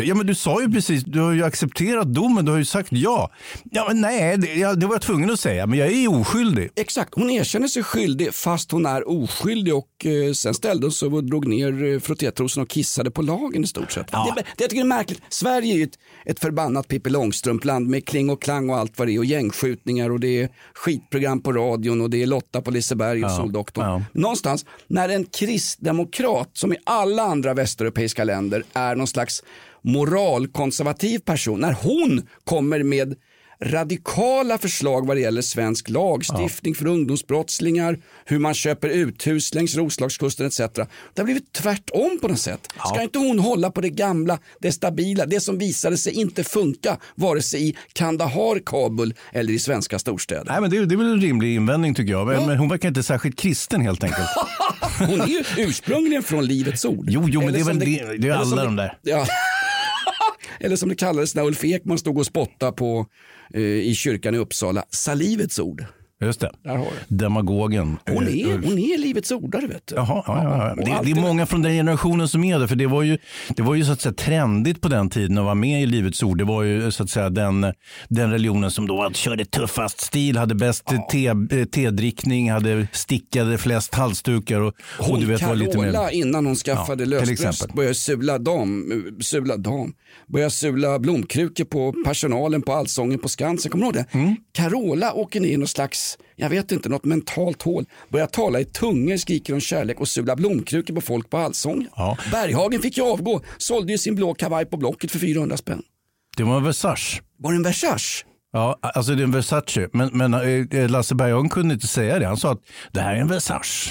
sa ju precis, du har ju accepterat domen, du har ju sagt ja. Ja, men nej, det, jag, det var jag tvungen att säga, men jag är oskyldig. Exakt, hon erkänner sig skyldig fast hon är oskyldig och eh, sen ställde hon sig och drog ner eh, frottétrosen och kissade på lagen i stort sett. Ja. Det, det jag tycker är märkligt. Sverige är ju ett, ett förbannat Pippi Långstrump-land med kling och klang och allt vad det är och gängskjutningar och det är skitprogram på radion och det är Lotta på Liseberg och Ja. Soldoktorn. Ja. Någonstans när en kristdemokrat som i alla andra västeuropeiska länder är någon slags moralkonservativ person, när hon kommer med radikala förslag vad det gäller svensk lagstiftning ja. för ungdomsbrottslingar, hur man köper uthus längs Roslagskusten et cetera. Det har blivit tvärtom på något sätt. Ja. Ska inte hon hålla på det gamla, det stabila, det som visade sig inte funka vare sig i Kandahar, Kabul eller i svenska storstäder? Nej, men det, det är väl en rimlig invändning tycker jag, men, ja. men hon verkar inte särskilt kristen helt enkelt. Hon är ju ursprungligen från Livets ord. Jo, jo men eller det är väl det, det, det är alla det, de där. Ja. Eller som det kallades när Ulf Ekman stod och spottade på eh, i kyrkan i Uppsala, salivets ord. Just det. Där har du. Demagogen. Hon är, hon är livets ordare, vet du. Jaha, ja, ja, ja. Det, det är många från den generationen som är det, för det var ju, det var ju så att säga trendigt på den tiden att vara med i Livets ord. Det var ju så att säga den, den religionen som då körde tuffast stil, hade bäst ja. te, tedrickning, hade stickade flest halsdukar och, hon och du vet vad lite mer. Innan hon skaffade ja, lösbröst började sula dam, sula dam, började sula blomkrukor på personalen på Allsången på Skansen. Kommer du ihåg det? Mm. Carola åker ner i någon slags, jag vet inte, något mentalt hål. Börjar tala i tungor, skriker om kärlek och sula blomkrukor på folk på Allsången. Ja. Berghagen fick ju avgå, sålde ju sin blå kavaj på Blocket för fyrahundra spänn. Det var en Versace. Var det en Versace? Ja, alltså det är en Versace. Men, men äh, Lasse Berghagen kunde inte säga det. Han sa att det här är en Versace.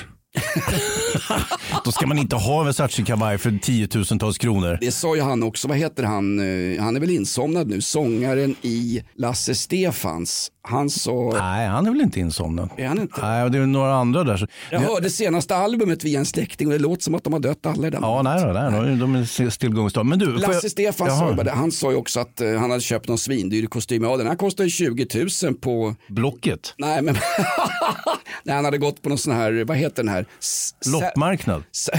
Då ska man inte ha Versace-kavaj för tiotusentals kronor. Det sa ju han också. Vad heter han? Han är väl insomnad nu. Sångaren i Lasse Stefans. Han sa... Nej, han är väl inte insomnad. Är han inte? Nej, det är några andra där. Jag hörde senaste albumet via en släkting och det låter som att de har dött alla i den. Ja, nej då, nej, de är stillgångsstad. Men du, Lasse jag... Stefans sa det. Han sa ju också att uh, han hade köpt någon svindyr kostym. Ja, den här kostar ju tjugo tusen på... Blocket? Nej, men... nej, han hade gått på någon sån här, vad heter den här? S- Loppmarknad? S-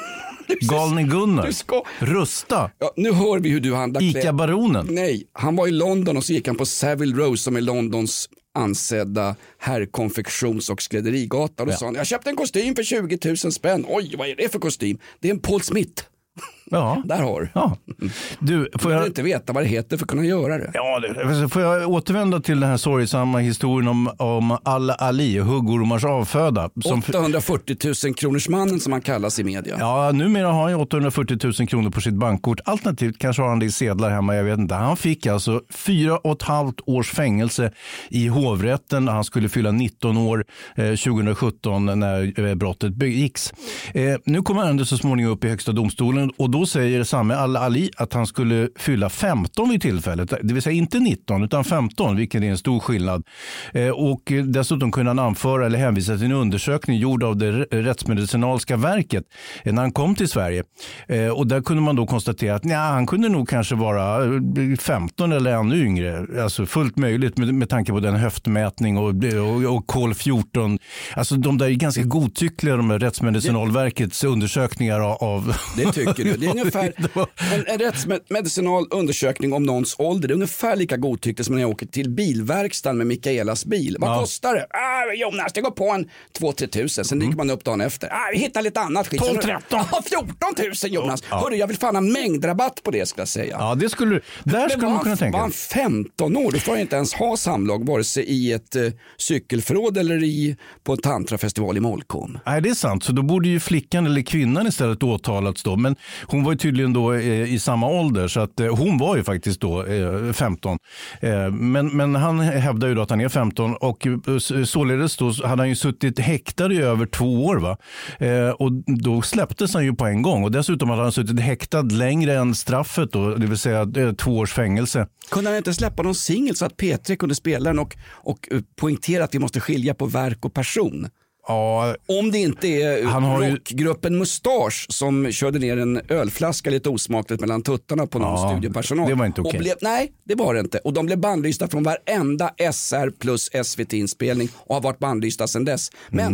Galne Gunnar? Ska... Rusta? Ja, nu hör vi hur du handlar. Ica-baronen? Nej, han var i London och så gick han på Savile Row som är Londons ansedda herrkonfektions- och skrädderigata. Och då ja. sa han, jag köpte en kostym för tjugo tusen spänn. Oj, vad är det för kostym? Det är en Paul Smith. Ja. Där har ja. Du. Får jag inte veta vad det heter för att kunna göra det. Ja, det. Får jag återvända till den här sorgsamma historien om, om Al-Ali, huggormars avföda. Som... åttahundrafyrtio tusen kronors mannen som han kallas i media. Ja, numera har han åttahundrafyrtio tusen kronor på sitt bankkort. Alternativt kanske har han det i sedlar hemma, jag vet inte. Han fick alltså fyra och ett halvt års fängelse i hovrätten. Han skulle fylla nitton år eh, tjugohundrasjutton när eh, brottet begicks. Eh, nu kommer ärendet så småningom upp i högsta domstolen och då säger Sami Al-Ali att han skulle fylla femton vid tillfället. Det vill säga inte nitton utan femton, vilket är en stor skillnad. Eh, och dessutom kunde han anföra eller hänvisa till en undersökning gjord av det rättsmedicinalska verket eh, när han kom till Sverige. Eh, och där kunde man då konstatera att nja, han kunde nog kanske vara femton eller ännu yngre. Alltså fullt möjligt med, med tanke på den höftmätning och, och, och kol fjorton. Alltså de där är ganska godtyckliga, de här rättsmedicinalverkets undersökningar av... Det tycker du. Det är ungefär en, en rättsmedicinal undersökning om någons ålder. Det är ungefär lika godtyckligt som när jag åker till bilverkstan med Mikaelas bil. Vad ja. kostar det? Ah, Jonas, det går på en två till tre tusen. Sen mm. dyker man upp dagen efter. Ah, vi hittar lite annat skit. tolv tretton. Ah, fjorton tusen Jonas. Ja. Hörru, jag vill fan ha mängdrabatt på det, ska jag säga. Ja, det skulle där skulle man kunna tänka. Var han femton år, då får jag inte ens ha samlag vare sig i ett uh, cykelförråd eller i, på en tantrafestival i Molkom. Nej, det är sant. Så då borde ju flickan eller kvinnan istället åtalats då. Men hon var ju tydligen då eh, i samma ålder så att eh, hon var ju faktiskt då eh, femton. Eh, men, men han hävdar ju då att han är femton och eh, således då hade han ju suttit häktad i över två år va. Eh, och då släpptes han ju på en gång och dessutom hade han suttit häktad längre än straffet då, det vill säga eh, två års fängelse. Kunde han inte släppa någon singel så att P tre kunde spela den och, och uh, poängtera att vi måste skilja på verk och person? Ja, om det inte är han har rockgruppen Mustasch som körde ner en ölflaska lite osmakligt mellan tuttarna på någon ja, studiopersonal. Det var inte okej. Okay. Nej, det var det inte. Och de blev bandlysta från varenda S R plus S V T-inspelning och har varit bandlysta sedan dess. Men mm.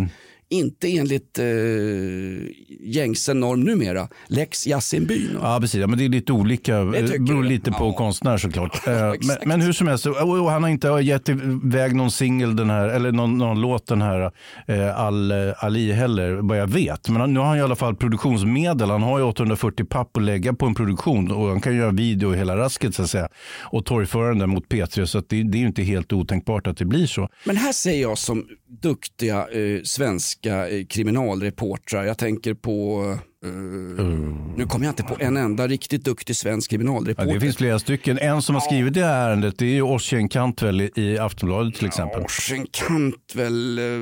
inte enligt eh, gängse norm numera. Lex Jassinbyn. Ja, precis. Ja, men det är lite olika. Det beror lite på ja. konstnär såklart. Ja, men, men hur som helst, och han har inte gett iväg någon singel den här, eller någon, någon låt den här eh, Al, Ali heller, vad jag vet. Men nu har han i alla fall produktionsmedel. Han har ju åttahundrafyrtio papp att lägga på en produktion och han kan göra video i hela rasket så att säga. Och torgförande mot P tre, så att det, det är ju inte helt otänkbart att det blir så. Men här säger jag som duktiga eh, svenska eh, kriminalreportrar, jag tänker på Uh, mm. nu kommer jag inte på en enda riktigt duktig svensk kriminalreporter. Ja, det finns flera stycken. En som har skrivit det här ärendet, det är ju Ossian Cantwell i Aftonbladet till exempel. Ja, Ossian Cantwell, uh,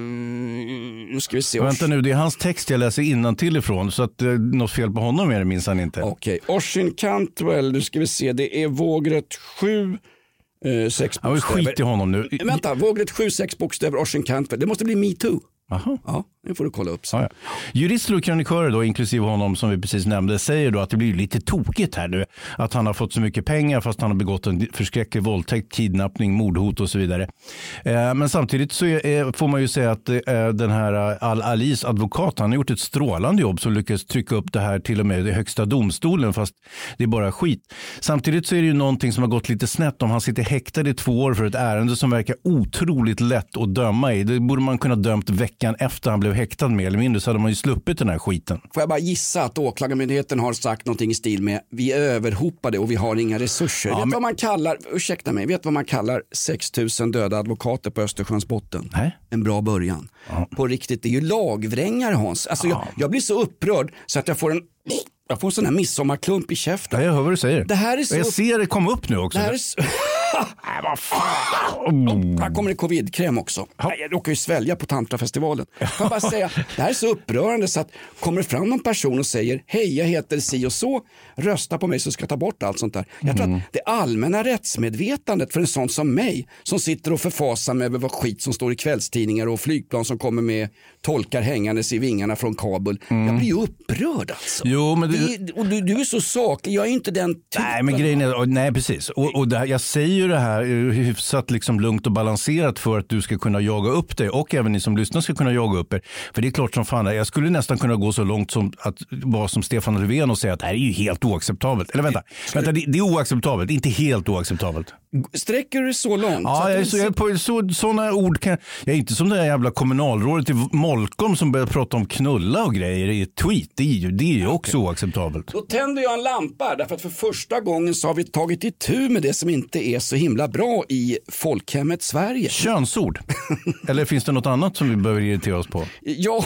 nu ska vi se. Vänta nu, det är hans text jag läser innantill ifrån, så att uh, något fel på honom är det minst han inte. Okej, okay. Ossian Cantwell, nu ska vi se, det är vågrätt sju uh, sex bokstäver. Ja, skit i honom nu. Vänta, vågrätt sju sex bokstäver, Ossian Cantwell, det måste bli Me Too. Aha. Ja, det får du kolla upp. Ja, ja. Jurister och kronikörer då, inklusive honom som vi precis nämnde, säger då att det blir lite tokigt här nu. Att han har fått så mycket pengar fast han har begått en förskräcklig våldtäkt, kidnappning, mordhot och så vidare. Eh, men samtidigt så är, får man ju säga att eh, den här Al-Alis advokat, han har gjort ett strålande jobb som lyckas trycka upp det här till och med i högsta domstolen, fast det är bara skit. Samtidigt så är det ju någonting som har gått lite snett om han sitter häktad i två år för ett ärende som verkar otroligt lätt att döma i. Det borde man kunna dömt veckan efter han blev häktad mer eller mindre, så hade man ju sluppit den här skiten. Får jag bara gissa att åklagarmyndigheten har sagt någonting i stil med vi är överhopade och vi har inga resurser. Ja, vet men... vad man kallar, ursäkta mig, vet vad man kallar sex tusen döda advokater på Östersjöns botten? Nej. En bra början. Ja. På riktigt, det är ju lagvrängare, Hans. Alltså ja. jag, jag blir så upprörd så att jag får en jag får en sån här midsommarklump i käften. Ja, jag hör vad du säger. Det här är så... Jag ser det komma upp nu också. Det här är så... Nej, vad fan. Oh, här kommer det covid-kräm också. Nej, jag råkar ju svälja på Tantrafestivalen. Jag kan bara säga, det här är så upprörande så att kommer det fram någon person och säger hej, jag heter si och så, rösta på mig så ska jag ta bort allt sånt där. Jag mm. tror att det allmänna rättsmedvetandet för en sån som mig som sitter och förfasar med över vad skit som står i kvällstidningar och flygplan som kommer med tolkar hängandes i vingarna från Kabul. Mm. Jag blir ju upprörd alltså. Jo, men det... Det, och du, du är så saklig, jag är inte den typen. Nej, men grejen är, nej precis. Och, och det här, jag säger ju det här hyfsat liksom lugnt och balanserat för att du ska kunna jaga upp dig och även ni som lyssnar ska kunna jaga upp er. För det är klart som fan, jag skulle nästan kunna gå så långt som att vara som Stefan Löfven och säga att det här är ju helt oacceptabelt. Eller vänta, vänta det, det är oacceptabelt, inte helt oacceptabelt. Sträcker du så långt? Ja, så jag är så, jag är på så, sådana ord kan jag är inte som det där jävla kommunalrådet i Molkom som börjar prata om knulla och grejer i ett tweet. Det är ju, det är ju också okay. oacceptabelt. Då tänder jag en lampa därför att för första gången så har vi tagit itu med det som inte är så himla bra i folkhemmet Sverige. Könsord. Eller finns det något annat som vi behöver irritera oss på? Ja,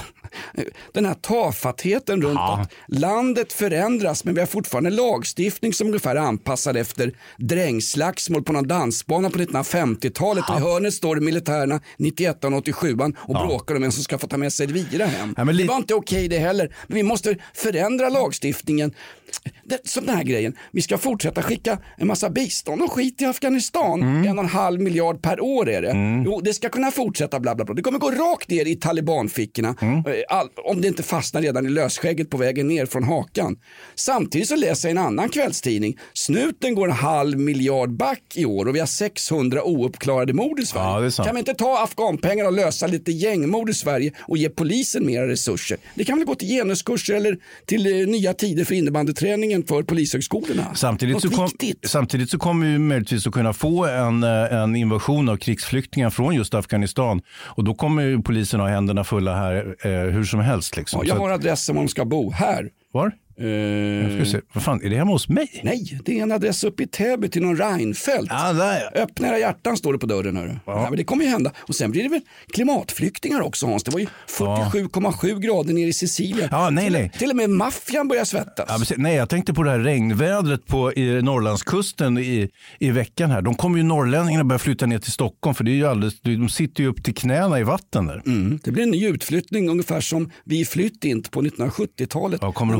den här tafattheten runt ja. att landet förändras men vi har fortfarande lagstiftning som ungefär är anpassad efter drängslagsmål på någon dansbana på nittonhundrafemtiotalet. Ja. I hörnet står militärerna nittioett och åttiosju och ja. bråkar om en som ska få ta med sig Elvira hem. Ja, det var inte okej det heller. Men vi måste förändra lagstiftningen. Det, som den här grejen. Vi ska fortsätta skicka en massa bistånd och skit i Afghanistan. Mm. En och en halv miljard per år är det. Mm. Jo, det ska kunna fortsätta bla bla bla. Det kommer gå rakt ner i talibanfickorna. Mm. All, om det inte fastnar redan i lösskägget på vägen ner från hakan. Samtidigt så läser jag en annan kvällstidning. Snuten går en halv miljard back i år och vi har sexhundra ouppklarade mord i Sverige. Ja, kan vi inte ta afghanpengar och lösa lite gängmord i Sverige och ge polisen mera resurser? Det kan väl gå till genuskurser eller till eh, nya tider för innebandyträningen för polishögskolorna. Samtidigt så, kom, samtidigt så kommer vi möjligtvis att kunna få en, en invasion av krigsflyktingar från just Afghanistan och då kommer ju polisen ha händerna fulla här eh, hur som helst. Liksom. Ja, jag har adressen om de ska bo här. Var? Uh, jag ska se. Vad fan, är det hemma hos mig? Nej, det är en adress uppe i Täby till någon Reinfeldt. Ja, där. Öppna era hjärtan står det på dörren. Hörru. Ja. Ja, men det kommer ju hända. Och sen blir det väl klimatflyktingar också, Hans. Det var ju fyrtiosju komma sju grader nere i Sicilien. Ja, nej, till, nej. till och med maffian börjar svettas. Ja, men, nej, jag tänkte på det här regnvädret på i Norrlandskusten i, i veckan här. De kommer ju norrlänningarna börja flytta ner till Stockholm för det är ju alldeles, de sitter ju upp till knäna i vatten där. Mm. Det blir en ny utflyttning ungefär som vi flytt in på nittonhundrasjuttiotalet. Ja, kommer du ihåg det?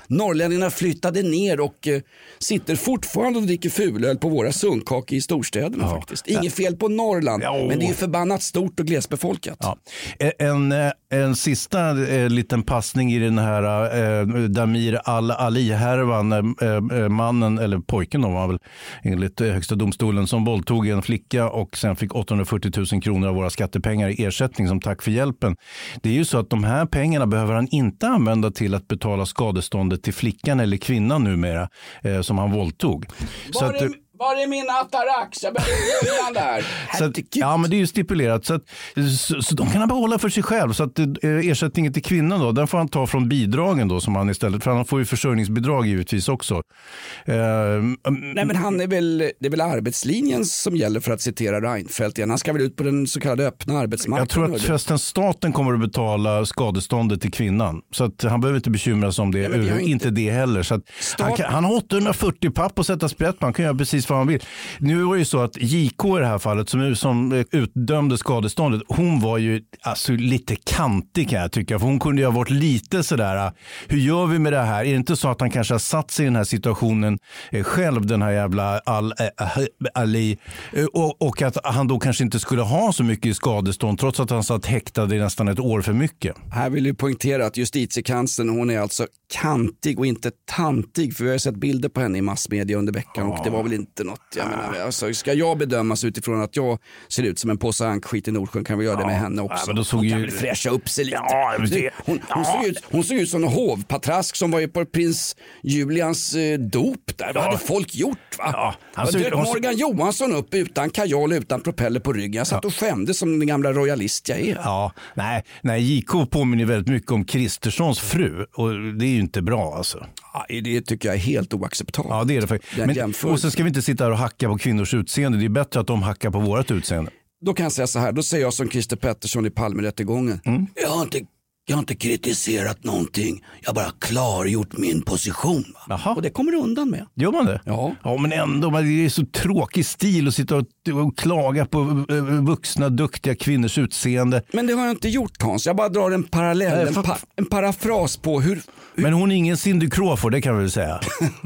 Norrlänningarna flyttade ner och eh, sitter fortfarande och dricker fulöl på våra sunkak i storstäderna ja. faktiskt. Inget fel på Norrland, ja. men det är förbannat stort och glesbefolkat. Ja. En, en sista eh, liten passning i den här eh, Damir Al-Ali-härvan, eh, mannen, eller pojken då var väl enligt högsta domstolen, som våldtog en flicka och sen fick åttahundrafyrtio tusen kronor av våra skattepengar i ersättning som tack för hjälpen. Det är ju så att de här pengarna behöver han inte använda till att betala skadeståndet till flickan eller kvinnan numera eh, som han våldtog. Var så att, är, var är min Atarax? Jag behöver där. Så att, ja, men det är ju stipulerat så, att, så, så de kan han behålla för sig själv. Så att eh, ersättningen till kvinnan då, den får han ta från bidragen då som han istället, för han får ju försörjningsbidrag givetvis också. Eh, Nej, men han är väl, det är väl arbetslinjen som gäller för att citera Reinfeldt igen. Han ska väl ut på den så kallade öppna arbetsmarknaden. Jag tror att förresten staten kommer att betala skadeståndet till kvinnan. Så att han behöver inte bekymra sig om det. Ja, inte, inte det heller. Så att han, kan, han har åttahundrafyrtio papp och sätta sprätt. Man kan göra precis vad han vill. Nu var det ju så att J K i det här fallet som, som utdömde skadeståndet, hon var ju alltså lite kantig kan jag tycka. För hon kunde ju ha varit lite sådär, hur gör vi med det här? Är det inte så att han kanske har satt sig i den här situationen eh, själv, den här jävla Al, eh, Ali eh, och, och att han då kanske inte skulle ha så mycket i skadestånd trots att han satt häktad i nästan ett år för mycket. Här vill jag poängtera att justitiekanslern, hon är alltså kantig och inte tantig, för vi har sett bilder på henne i massmedia under veckan ja. och det var väl inte något, jag menar, alltså, ska jag bedömas utifrån att jag ser ut som en påse ankskit i Nordsjön kan vi göra ja. det med henne också. Ja, men då såg hon ju... kan väl fräscha upp sig lite. Ja, det... hon, hon, ja. såg ut, hon såg ut som en hovpatrask som var ju på prins Julians eh, dop där. Ja. Vad hade folk gjort va? Ja. Alltså, dök Morgan Johansson upp utan kajal, utan propeller på ryggen. Jag satt ja. och skämde som den gamla royalist jag är. Ja, nej, nej J K påminner väldigt mycket om Kristerssons fru och det är ju inte bra alltså. Ja, det tycker jag är helt oacceptabelt. Ja, det är det faktiskt. Men, och sen ska vi inte sitta här och hacka på kvinnors utseende. Det är bättre att de hackar på vårt utseende. Då kan jag säga så här, då säger jag som Christer Pettersson i Palmerättegången. Mm. Jag har inte Jag har inte kritiserat någonting. Jag har bara klargjort min position. Va? Och det kommer du undan med. Gör man det? Ja. Ja, men ändå, det är så tråkig stil att sitta och, och klaga på vuxna, duktiga kvinnors utseende. Men det har jag inte gjort, Hans. Jag bara drar en parallell, Nej, en, pa- en parafras på hur, hur... Men hon är ingen Cindy Crawford, det kan vi väl säga.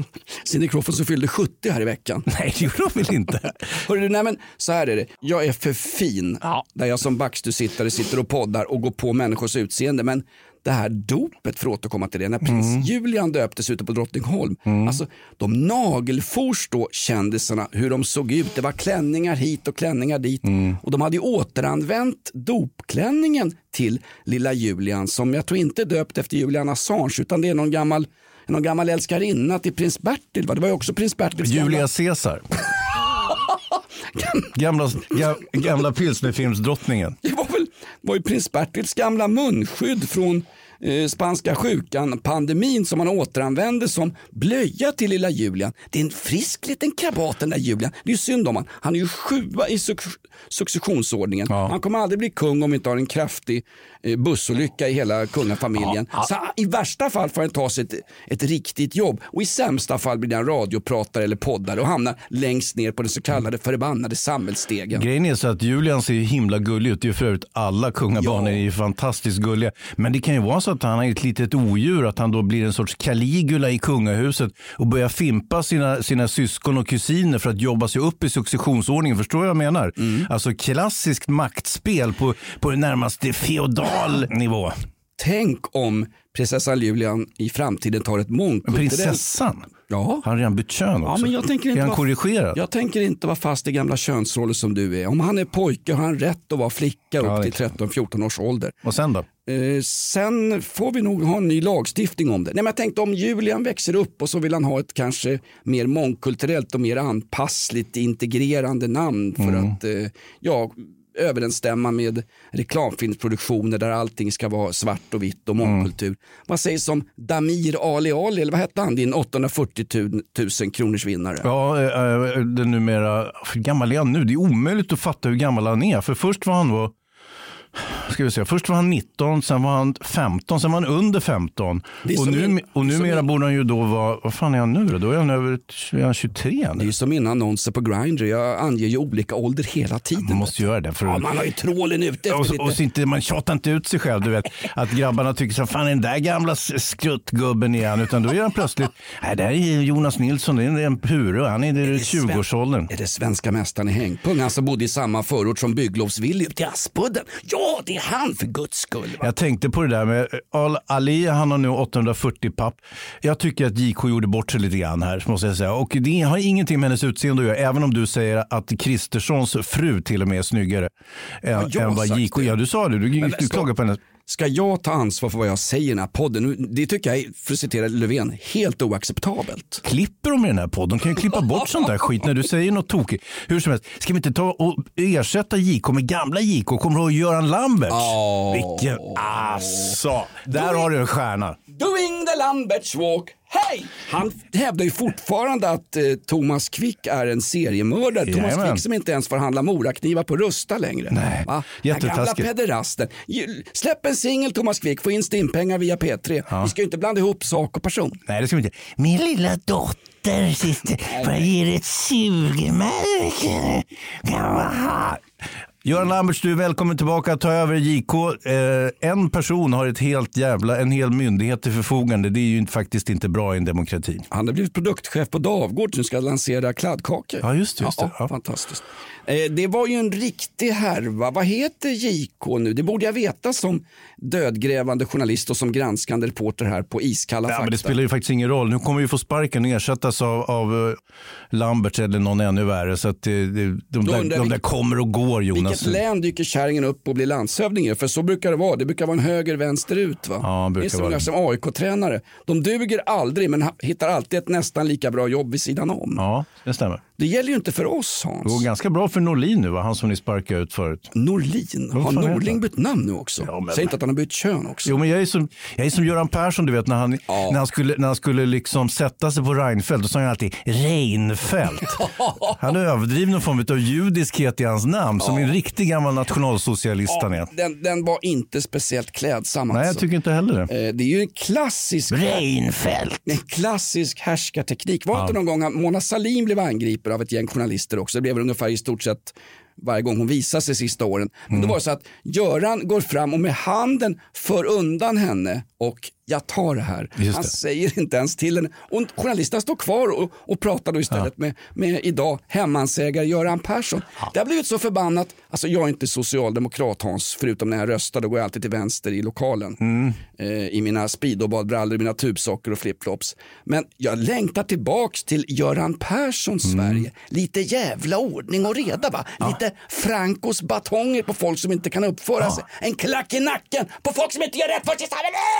Cindy Crawford som fyllde sjuttio här i veckan. Nej, det gjorde hon väl inte. Hörru, nej men så här är det. Jag är för fin. Ja. Där jag som backstusittare sitter och poddar och går på människors utseende. Men det här dopet, för att återkomma till det, när prins mm. Julian döptes ute på Drottningholm. Mm. Alltså, de nagelfors då kändisarna hur de såg ut. Det var klänningar hit och klänningar dit. Mm. Och de hade ju återanvänt dopklänningen till lilla Julian, som jag tror inte är döpt efter Julian Assange, utan det är någon gammal, någon gammal älskarinna till prins Bertil. Va? Det var ju också prins Bertils Julia gamla... Caesar. Gamla, gamla pilsnerfilmsdrottningen. Det var väl var ju prins Bertils gamla munskydd från eh, spanska sjukan, pandemin, som man återanvände som blöja till lilla Julian. Det är en frisk liten krabat den där Julian. Det är ju synd om han. Han är ju sjua i suc- successionsordningen. Ja. Han kommer aldrig bli kung om vi inte har en kraftig eh, bussolycka i hela kungafamiljen. Ja. Så i värsta fall får han ta sig ett, ett riktigt jobb, och i sämsta fall blir han radiopratare eller poddare och hamnar längst ner på den så kallade förbannade samhällsstegen. Grejen är så att Julian ser ju himla gullig ut. Det är för övrigt alla kungabarn, ja. är ju fantastiskt gulliga. Men det kan ju vara så att han är ett litet odjur, att han då blir en sorts Caligula i kungahuset och börjar fimpa sina, sina syskon och kusiner för att jobba sig upp i successionsordningen. Förstår vad jag menar? Mm. Alltså klassiskt maktspel på, på närmast feodal nivå. Tänk om prinsessan Julian i framtiden tar ett mångkulturellt... Prinsessan? Ja. Han har redan bytt kön också. Ja, men jag tänker inte är han vara... korrigerad? Jag tänker inte vara fast i gamla könsroller som du är. Om han är pojke har han rätt att vara flicka ja, upp till tretton fjorton års ålder. Och sen då? Eh, sen får vi nog ha en ny lagstiftning om det. Nej, men jag tänkte om Julian växer upp och så vill han ha ett kanske mer mångkulturellt och mer anpassligt integrerande namn för mm. att eh, ja... överensstämma med reklamfilmsproduktioner där allting ska vara svart och vitt och mångkultur. Mm. Vad sägs om Damir Ali Ali, eller vad hette han, din åttahundrafyrtio tusen kronors vinnare? Ja, det är numera, för gammal är han nu? Det är omöjligt att fatta hur gammal han är. För först var han var, ska vi säga. Först var han nitton, sen var han femton, sen var han under femton. Och, nu, in, och numera in... borde han ju då vara, vad fan är han nu då? Då är han över är han tjugotre. Det är ju som mina annonser på Grindr. Jag anger ju olika ålder hela tiden. Man måste göra det. För ja, man har ju trålen ute. Och, och, och så inte, man tjatar inte ut sig själv, du vet. Att grabbarna tycker så fan är den där gamla skruttgubben igen. Utan då är han plötsligt, nej det här är Jonas Nilsson, det är en puro, han är i tjugoårsåldern. Är det svenska mästaren i hängpung? Han som bodde i samma förort som Bygglovsvilly till Aspudden. Ja, det är han för guds skull. Va? Jag tänkte på det där med Al Ali, han har nu åttahundrafyrtio papp. Jag tycker att J K gjorde bort sig lite grann här, måste jag säga. Och det har ingenting med hennes utseende att göra, även om du säger att Kristerssons fru till och med är snyggare än, än vad J K. Ja, du sa det, du, du klagade på henne. Ska jag ta ansvar för vad jag säger i den här podden? Det tycker jag, för att citera Löfven, helt oacceptabelt. Klipper de i den här podden? De kan ju klippa bort sånt där skit när du säger något tokigt. Hur som helst, ska vi inte ta och ersätta J K med gamla J K? Kommer du ihåg Göran Lambert? Oh. Vilken, alltså, där doing, har du en stjärna. Doing the Lamberts walk. Hej! Han hävdar ju fortfarande att eh, Thomas Quick är en seriemördare. Jajamän. Thomas Quick som inte ens får handla moraknivar på Rusta längre. Nej, va? Gamla pederasten. Släpp en singel Thomas Quick, få in stimpengar via P tre. Ja. Vi ska ju inte blanda ihop sak och person. Nej, det ska vi inte. Min lilla dotter sitter för att ge ett sugmärke. Göran Lamberts, du är välkommen tillbaka att ta över J K. Eh, en person har ett helt jävla, en hel myndighet till förfogande. Det är ju faktiskt inte bra i en demokrati. Han har blivit produktchef på Davgård som ska lansera kladdkakor. Ja, just, just det. Ja, ja. Fantastiskt. Eh, det var ju en riktig härva. Vad heter J K nu? Det borde jag veta som dödgrävande journalist och som granskande reporter här på Iskalla ja, fakta. Men det spelar ju faktiskt ingen roll. Nu kommer vi få sparken och ersättas av, av uh, Lamberts eller någon ännu värre. Så att det, det, de, där, de vilket, där kommer och går, Jonas. Vilket län dyker kärringen upp och blir landshövding? För så brukar det vara. Det brukar vara en höger vänster ut, va? Ja, det är som, vara. som A I K-tränare. De duger aldrig men hittar alltid ett nästan lika bra jobb vid sidan om. Ja, det stämmer. Det gäller ju inte för oss, Hans. Det går ganska bra för Norlin nu, va? Han som ni sparkade ut förut. Norlin? Har Norling bytt namn nu också? Ja, men... Säg inte att han har bytt kön också. Jo, men jag är som, jag är som Göran Persson, du vet, när han, ja. när han skulle, när han skulle liksom sätta sig på Reinfeldt, då sa han alltid Reinfeldt. Han överdriver någon form av judiskhet i hans namn, som ja. en riktig gammal nationalsocialist. Ja, den, den var inte speciellt klädsam. Nej, alltså. jag tycker inte heller det. Det är ju en klassisk... Reinfeldt! En klassisk härskarteknik. Var ja. inte någon gång att Mona Sahlin blev angripen av ett gäng journalister också? Det blev ungefär i stort sett varje gång hon visade sig sista åren. Men mm. då var det så att Göran går fram och med handen för undan henne och jag tar det här. Det. Han säger inte ens till henne. Och journalisterna står kvar och, och pratar då istället ja. med, med idag hemmansägare Göran Persson. Ja. Det har blivit så förbannat. Alltså jag är inte socialdemokrat, Hans, förutom när jag röstar. Då går jag alltid till vänster i lokalen. Mm. Eh, I mina speedobadbrallor, mina tubsocker och flipflops. Men jag längtar tillbaks till Göran Perssons mm. Sverige. Lite jävla ordning och reda, va? Ja. Lite Francos batonger på folk som inte kan uppföra ja. sig. En klack i nacken på folk som inte gör rätt för sig.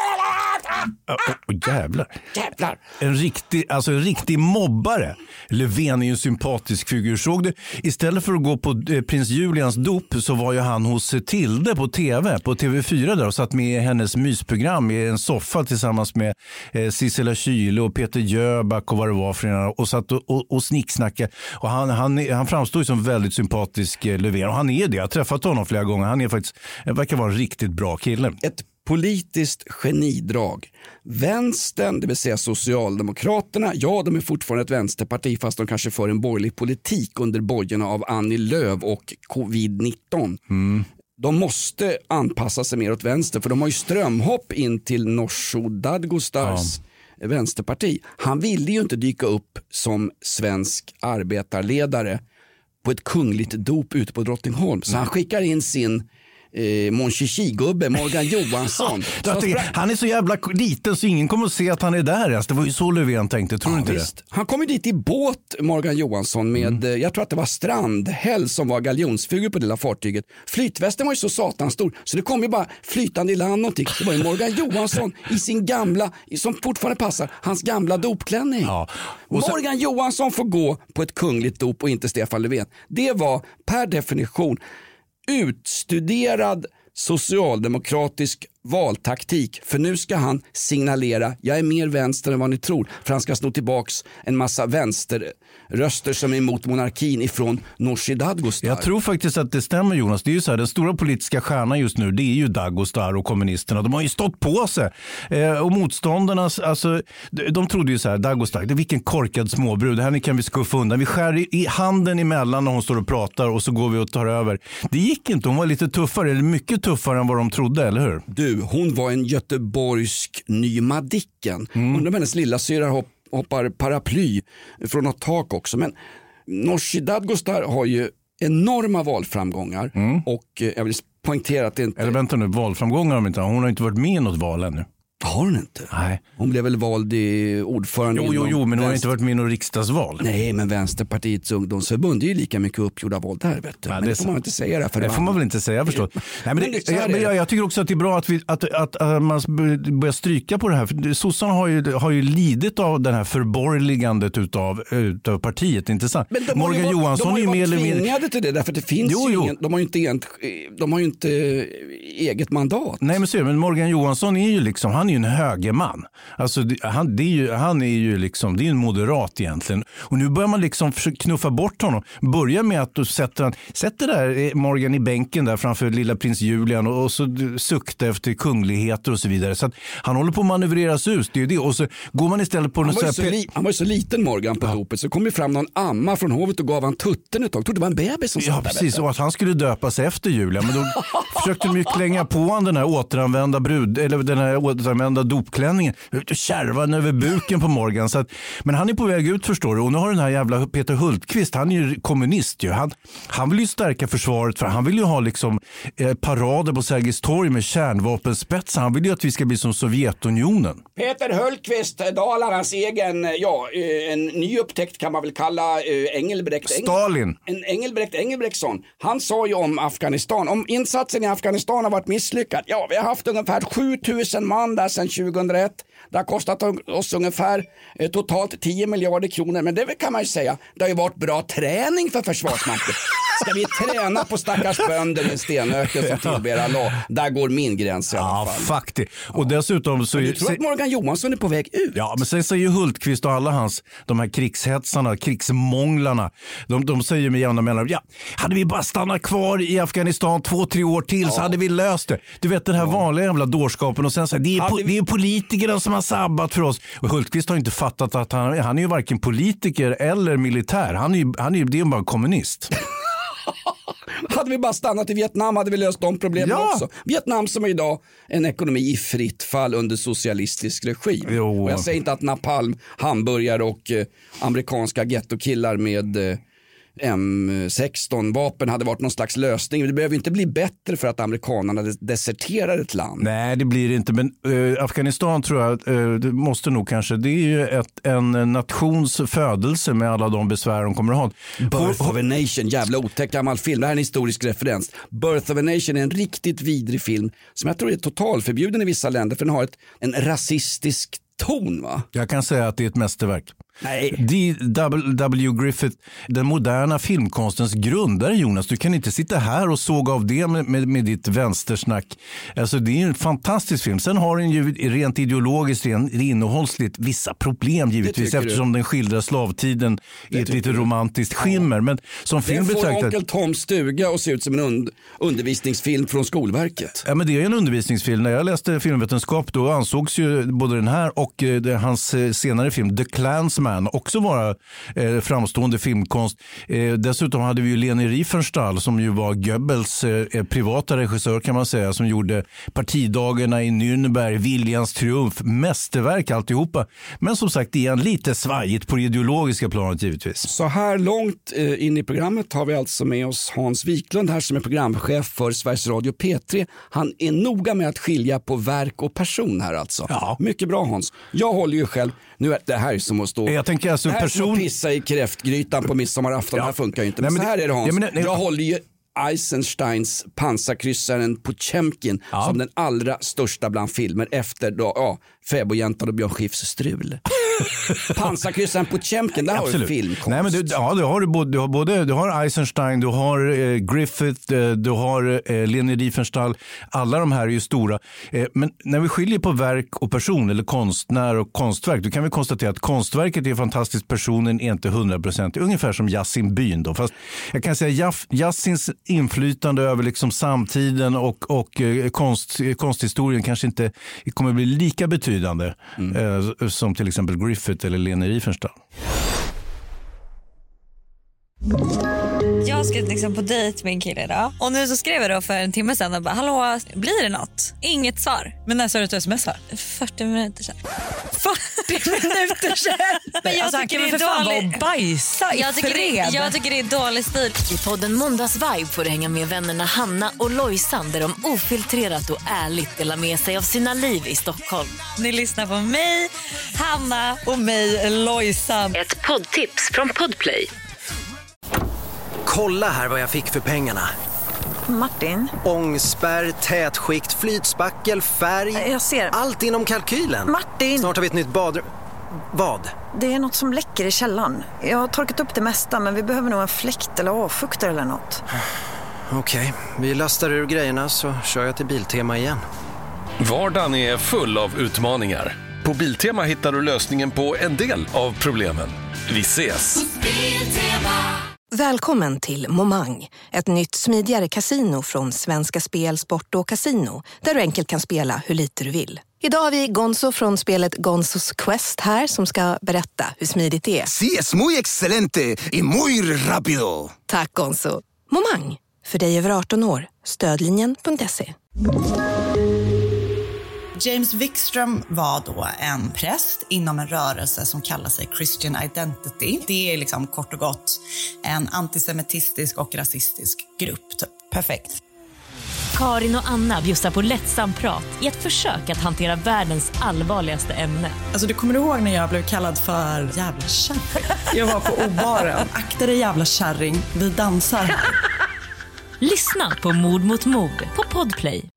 Oh, oh, jävlar. jävlar. En riktig, alltså en riktig mobbare. Löfven är ju en sympatisk figur. Såg du, istället för att gå på eh, prins Julians dop så var ju han hos Tilde på tv, på T V fyra där och satt med i hennes mysprogram i en soffa tillsammans med eh, Sissela Kyle och Peter Jöback och vad det var för en, och satt och, och, och snicksnackade. Och han, han, han framstår ju som väldigt sympatisk eh, Löfven och han är det. Jag har träffat honom flera gånger. Han är faktiskt, verkar vara en riktigt bra kille. Ett politiskt genidrag. Vänstern, det vill säga Socialdemokraterna, ja de är fortfarande ett vänsterparti fast de kanske för en borgerlig politik under bojorna av Annie Lööf och covid nitton. Mm. De måste anpassa sig mer åt vänster för de har ju strömhopp in till Nooshi Dadgostars ja. vänsterparti. Han ville ju inte dyka upp som svensk arbetarledare på ett kungligt dop ute på Drottningholm. Så mm. han skickar in sin Eh, Mon Chichi-gubbe Morgan Johansson. Han är så jävla liten så ingen kommer att se att han är där. Det var ju så Löfven tänkte, tror du ja, inte visst. det? Han kom ju dit i båt, Morgan Johansson, med, mm. jag tror att det var Strandhäll som var galjonsfigur på det lilla fartyget. Flytvästen var ju så satan stor så det kom ju bara flytande i land någonting. Det var ju Morgan Johansson i sin gamla, som fortfarande passar, hans gamla dopklänning. Ja. Och så... Morgan Johansson får gå på ett kungligt dop och inte Stefan Löfven. Det var per definition utstuderad socialdemokratisk valtaktik, för nu ska han signalera jag är mer vänster än vad ni tror, för han ska sno tillbaks en massa vänsterröster som är emot monarkin ifrån Nooshi Dadgostar. Jag tror faktiskt att det stämmer, Jonas. Det är ju så här, den stora politiska stjärnan just nu, det är ju Dagostar och kommunisterna. De har ju stått på sig. Eh, och motståndarna, alltså, de, de trodde ju så här, Dagostar, det är vilken korkad småbrud, det här kan vi skuffa undan. Vi skär i, i handen emellan när hon står och pratar och så går vi och tar över. Det gick inte, hon var lite tuffare, eller mycket tuffare än vad de trodde, eller hur? Du, hon var en göteborgsk ny Madicken. Mm. Undrar om hennes lilla syra hopp, hoppar paraply från något tak också. Men Nooshi Dadgostar har ju enorma valframgångar. Mm. Och eh, jag vill poängtera att det inte... Eller vänta nu, valframgångar om inte. Hon har inte varit med i något val ännu. Har hon inte? Nej. Hon blev väl vald i ordförande. Jo, jo, jo, men hon har inte varit med i något riksdagsval. Nej, men Vänsterpartiets ungdomsförbund är ju lika mycket uppgjorda val där, vet du. Ja, men det, det får man inte säga. Det, för det får man väl inte säga, förstås. Nej, men det, det, jag, men jag, jag tycker också att det är bra att, vi, att, att, att man börjar stryka på det här. För sossarna har ju, har ju lidit av den här förborgerligandet utav, utav partiet, inte sant? Men de Morgan har ju, Johansson de har ju är varit mer tvingade till det, därför att det finns jo, ju jo. ingen, de har ju inte, ent, de har ju inte eget mandat. Nej, men, så, men Morgan Johansson är ju liksom, han är ju en högerman. Alltså, han, det är ju, han är ju liksom, det är en moderat egentligen. Och nu börjar man liksom knuffa bort honom. Börja med att du sätter, han, sätter där Morgan i bänken där framför lilla prins Julian och, och så sukta efter kungligheter och så vidare. Så att han håller på att manövreras ut. Det är ju det. Och så går man istället på... Han var, så så li, han var ju så liten, Morgan, på dopet. Så kom ju fram någon amma från hovet och gav han tutten ett tag. Jag trodde det var en bebis som satt ja, där. Precis. Och att han skulle döpas efter Julian. Men då försökte de ju klänga på han den här återanvända brud, eller den här återanvända dopklänningen. Kärvan över buken på Morgan. Så att, men han är på väg ut, förstår du. Och nu har den här jävla Peter Hultqvist, han är ju kommunist ju. Han, han vill ju stärka försvaret, för han vill ju ha liksom eh, parader på Sergels torg med kärnvapenspetsar. Han vill ju att vi ska bli som Sovjetunionen. Peter Hultqvist, Dalarnas egen, ja, en ny upptäckt kan man väl kalla eh, Engelbrekt. Stalin. En Engelbrekt Engelbrektsson. Han sa ju om Afghanistan, om insatsen i Afghanistan har varit misslyckad. Ja, vi har haft ungefär sju tusen man där sedan tjugohundraett. Det har kostat oss ungefär eh, totalt tio miljarder kronor. Men det kan man ju säga, det har ju varit bra träning för Försvarsmakten. Ska vi träna på stackars bönder i en stenöken som tillber Allah? Där går min gräns i alla fall. Ja, faktiskt. Och ja. Dessutom så... Men du tror att Morgan Johansson är på väg ut? Ja, men sen säger ju Hultqvist och alla hans, de här krigshetsarna, krigsmånglarna, de, de säger med jämna mellan, ja, hade vi bara stannat kvar i Afghanistan två, tre år till ja. så hade vi löst det. Du vet den här ja. vanliga jävla dårskapen och sen säger det är, po- vi... det är politikerna som har sabbat för oss. Och Hultqvist har inte fattat att han, han är ju varken politiker eller militär. Han är ju, han är ju, det är bara en kommunist. Hade vi bara stannat i Vietnam hade vi löst de problemen ja. också. Vietnam som är idag en ekonomi i fritt fall under socialistisk regim. Jo. Och jag säger inte att napalm, hamburgare och eh, amerikanska gettokillar med eh, M sexton-vapen hade varit någon slags lösning. Det behöver inte bli bättre för att amerikanerna deserterar ett land. Nej, det blir det inte. Men äh, Afghanistan tror jag äh, det måste nog kanske. Det är ju ett, en nations födelse med alla de besvär de kommer att ha. Birth of a Nation, jävla otäck gammal film. Det här är en historisk referens. Birth of a Nation är en riktigt vidrig film som jag tror är totalförbjuden i vissa länder för den har ett, en rasistisk ton, va? Jag kan säga att det är ett mästerverk. Nej. D W Griffith, den moderna filmkonstens grundare, Jonas. Du kan inte sitta här och såga av det med, med, med ditt vänstersnack. Alltså det är en fantastisk film. Sen har den ju rent ideologiskt, rent innehållsligt vissa problem givetvis eftersom du? den skildrar slavtiden det i ett lite romantiskt ja. skimmer. Men som film det får betraktat... Onkel Toms stuga och se ut som en und- undervisningsfilm från Skolverket. Ja, men det är en undervisningsfilm. När jag läste filmvetenskap då ansågs ju både den här och eh, det, hans eh, senare film The Klansman också vara eh, framstående filmkonst. Eh, dessutom hade vi ju Leni Riefenstahl som ju var Goebbels eh, privata regissör kan man säga, som gjorde partidagarna i Nürnberg, Viljans triumf, mästerverk alltihopa. Men som sagt, det är en lite svajigt på det ideologiska planet givetvis. Så här långt eh, in i programmet har vi alltså med oss Hans Wiklund här som är programchef för Sveriges Radio P tre. Han är noga med att skilja på verk och person här alltså. Ja. Mycket bra, Hans. Jag håller ju själv, nu är det här är som att stå jag tänker alltså det här person... är som att pissa i kräftgrytan på midsommarafton. Ja. Det här funkar ju inte. Men, nej, men så här är det, Hans. Ja, men, nej, jag håller ju Eisensteins pansarkryssaren Potemkin ja. som den allra största bland filmer efter då, ja, Fäbodjäntan och Björn Skifs strul. Pansarkryssaren Potemkin, där har du filmkonst. Nej, men du, ja, du har både, du har både du har Eisenstein, du har eh, Griffith, eh, du har eh, Leni Riefenstahl. Alla de här är ju stora. Eh, men när vi skiljer på verk och person, eller konstnär och konstverk, då kan vi konstatera att konstverket är fantastiskt, personen är inte hundra procent. Ungefär som Yasin Byn då. Fast jag kan säga Yassins inflytande över liksom samtiden och, och eh, konst, konsthistorien kanske inte kommer bli lika betydande mm. eh, som till exempel Griffith eller Leni Riefenstahl. Jag ska liksom på dejt med en kille idag. Och nu så skrev jag då för en timme sedan och bara, hallå, blir det något? Inget svar. Men när sa du att du smsar? fyrtio minuter sedan. fyrtio minuter sedan? Men jag alltså, tycker det är för fan dålig... och bajsa i jag tycker, det, jag tycker det är dålig stil. I podden Måndagsvibe får du hänga med vännerna Hanna och Lojsan, där de ofiltrerat och ärligt delar med sig av sina liv i Stockholm. Ni lyssnar på mig, Hanna och mig, Lojsan. Ett poddtips från Podplay. Kolla här vad jag fick för pengarna. Martin. Ångspärr, tätskikt, flytspackel, färg. Jag ser. Allt inom kalkylen. Martin. Snart har vi ett nytt badrum. Vad? Det är något som läcker i källaren. Jag har torkat upp det mesta, men vi behöver nog en fläkt eller avfuktare eller något. Okej, vi lastar ur grejerna så kör jag till Biltema igen. Vardagen är full av utmaningar. På Biltema hittar du lösningen på en del av problemen. Vi ses! Välkommen till Momang, ett nytt smidigare kasino från Svenska Spel, Sport och Casino, där du enkelt kan spela hur lite du vill. Idag har vi Gonzo från spelet Gonzos Quest här som ska berätta hur smidigt det är. Sí, es muy excelente y muy rápido. Tack Gonzo. Momang, för dig över arton år. Stödlinjen punkt se. James Wikström var då en präst inom en rörelse som kallar sig Christian Identity. Det är liksom kort och gott en antisemitistisk och rasistisk grupp. Typ. Perfekt. Karin och Anna bjussar på lättsam prat i ett försök att hantera världens allvarligaste ämne. Alltså du kommer ihåg när jag blev kallad för jävla kärring? Jag var på obaren. Akta dig jävla kärring, vi dansar här. Lyssna på Mord mot mord på Podplay.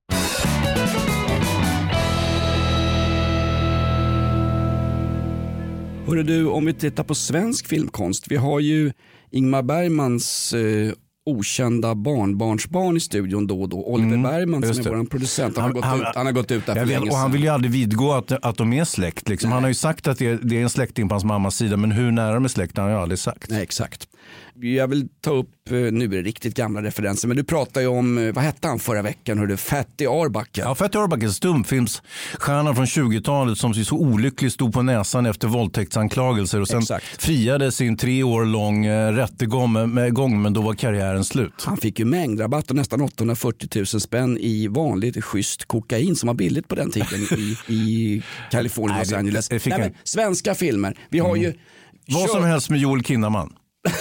Hörru du, om vi tittar på svensk filmkonst. Vi har ju Ingmar Bergmans eh, okända barnbarnsbarn i studion då och då. Oliver mm, Bergman som är vår producent. Han, han, har gått han, ut, han har gått ut där för länge vet, och han vill ju aldrig vidgå att, att de är släkt. Liksom. Han har ju sagt att det är, det är en släkting på hans mammas sida, men hur nära de är släkt har han ju aldrig sagt. Nej, exakt. Jag vill ta upp, nu är det riktigt gamla referenser, men du pratade ju om, vad hette han förra veckan, hörde, Fatty Arbuckle. Ja, Fatty Arbuckle, stumfilmsstjärna från tjugotalet som så olyckligt stod på näsan efter våldtäktsanklagelser och sen Exakt. friade sin tre år lång rättegång med gång, men då var karriären slut. Han fick ju mängdrabatt och nästan åttahundrafyrtio tusen spänn i vanligt schysst kokain som var billigt på den tiden i, i Kalifornien och Los Angeles. Det, det Nej, men, svenska filmer, vi har mm. ju... Vad som helst med Joel Kinnaman.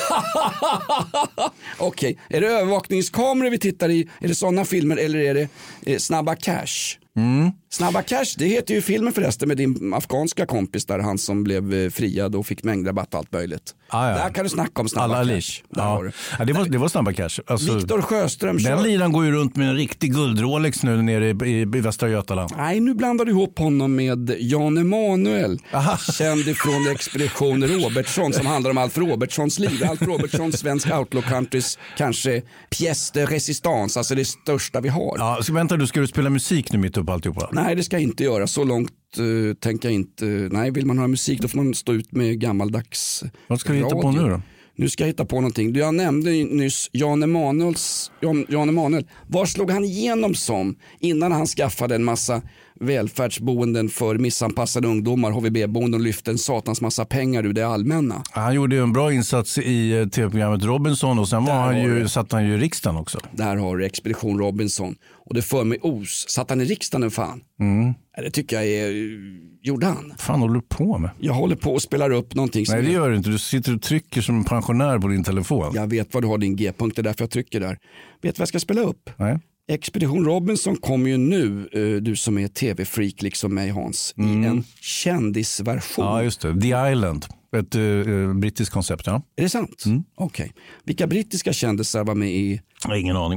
Okej, okay. Är det övervakningskameror vi tittar i? Är det sådana filmer eller är det eh, Snabba Cash? Mm. Snabba Cash, det heter ju filmen förresten med din afghanska kompis där, han som blev eh, friad och fick mängdrabatt och allt möjligt. Ah, ja. Där kan du snacka om Snabba Alla Cash. Ja. Ja, det, var, det var Snabba Cash. Alltså, Viktor Sjöström. Den kör... liran går ju runt med en riktig guldrolex nu nere i, i, i Västra Götaland. Nej, nu blandar du ihop honom med Jan Emanuel. Aha. Känd från Expedition Robertsson som handlar om Alf Robertsons liv. Alf Robertsons svensk outlaw countrys kanske pièce de résistance, alltså det största vi har. Ja, så vänta, du ska du spela musik nu mitt upp alltihopa? Nej, det ska jag inte göra. Så långt uh, tänker jag inte. Nej, vill man ha musik då får man stå ut med gammaldags Vad ska du hitta på nu då? Nu ska jag hitta på någonting. Jag nämnde nyss Jan Emanuels, Jan, Jan Emanuel. Var slog han igenom som innan han skaffade en massa välfärdsboenden för missanpassade ungdomar, H V B-boenden, och lyfte en satans massa pengar ur det allmänna? Han gjorde ju en bra insats i tv-programmet Robinson och sen var han ju, satt han ju i riksdagen också. Där har du Expedition Robinson. Och det för mig os. Satt han i riksdagen fan? Mm. Det tycker jag är... Gjorde han? Fan håller du på med? Jag håller på och spelar upp någonting. Nej, det gör du inte. Du sitter och trycker som en pensionär på din telefon. Jag vet vad du har din G-punkt. Det är därför jag trycker där. Vet du vad jag ska spela upp? Nej. Expedition Robinson kommer ju nu, du som är tv-freak liksom mig Hans, mm. i en kändisversion. Ja, just det. The Island. Ett uh, brittiskt koncept, ja. Är det sant? Mm. Okej. Okay. Vilka brittiska kändisar var med i... Jag har ingen aning.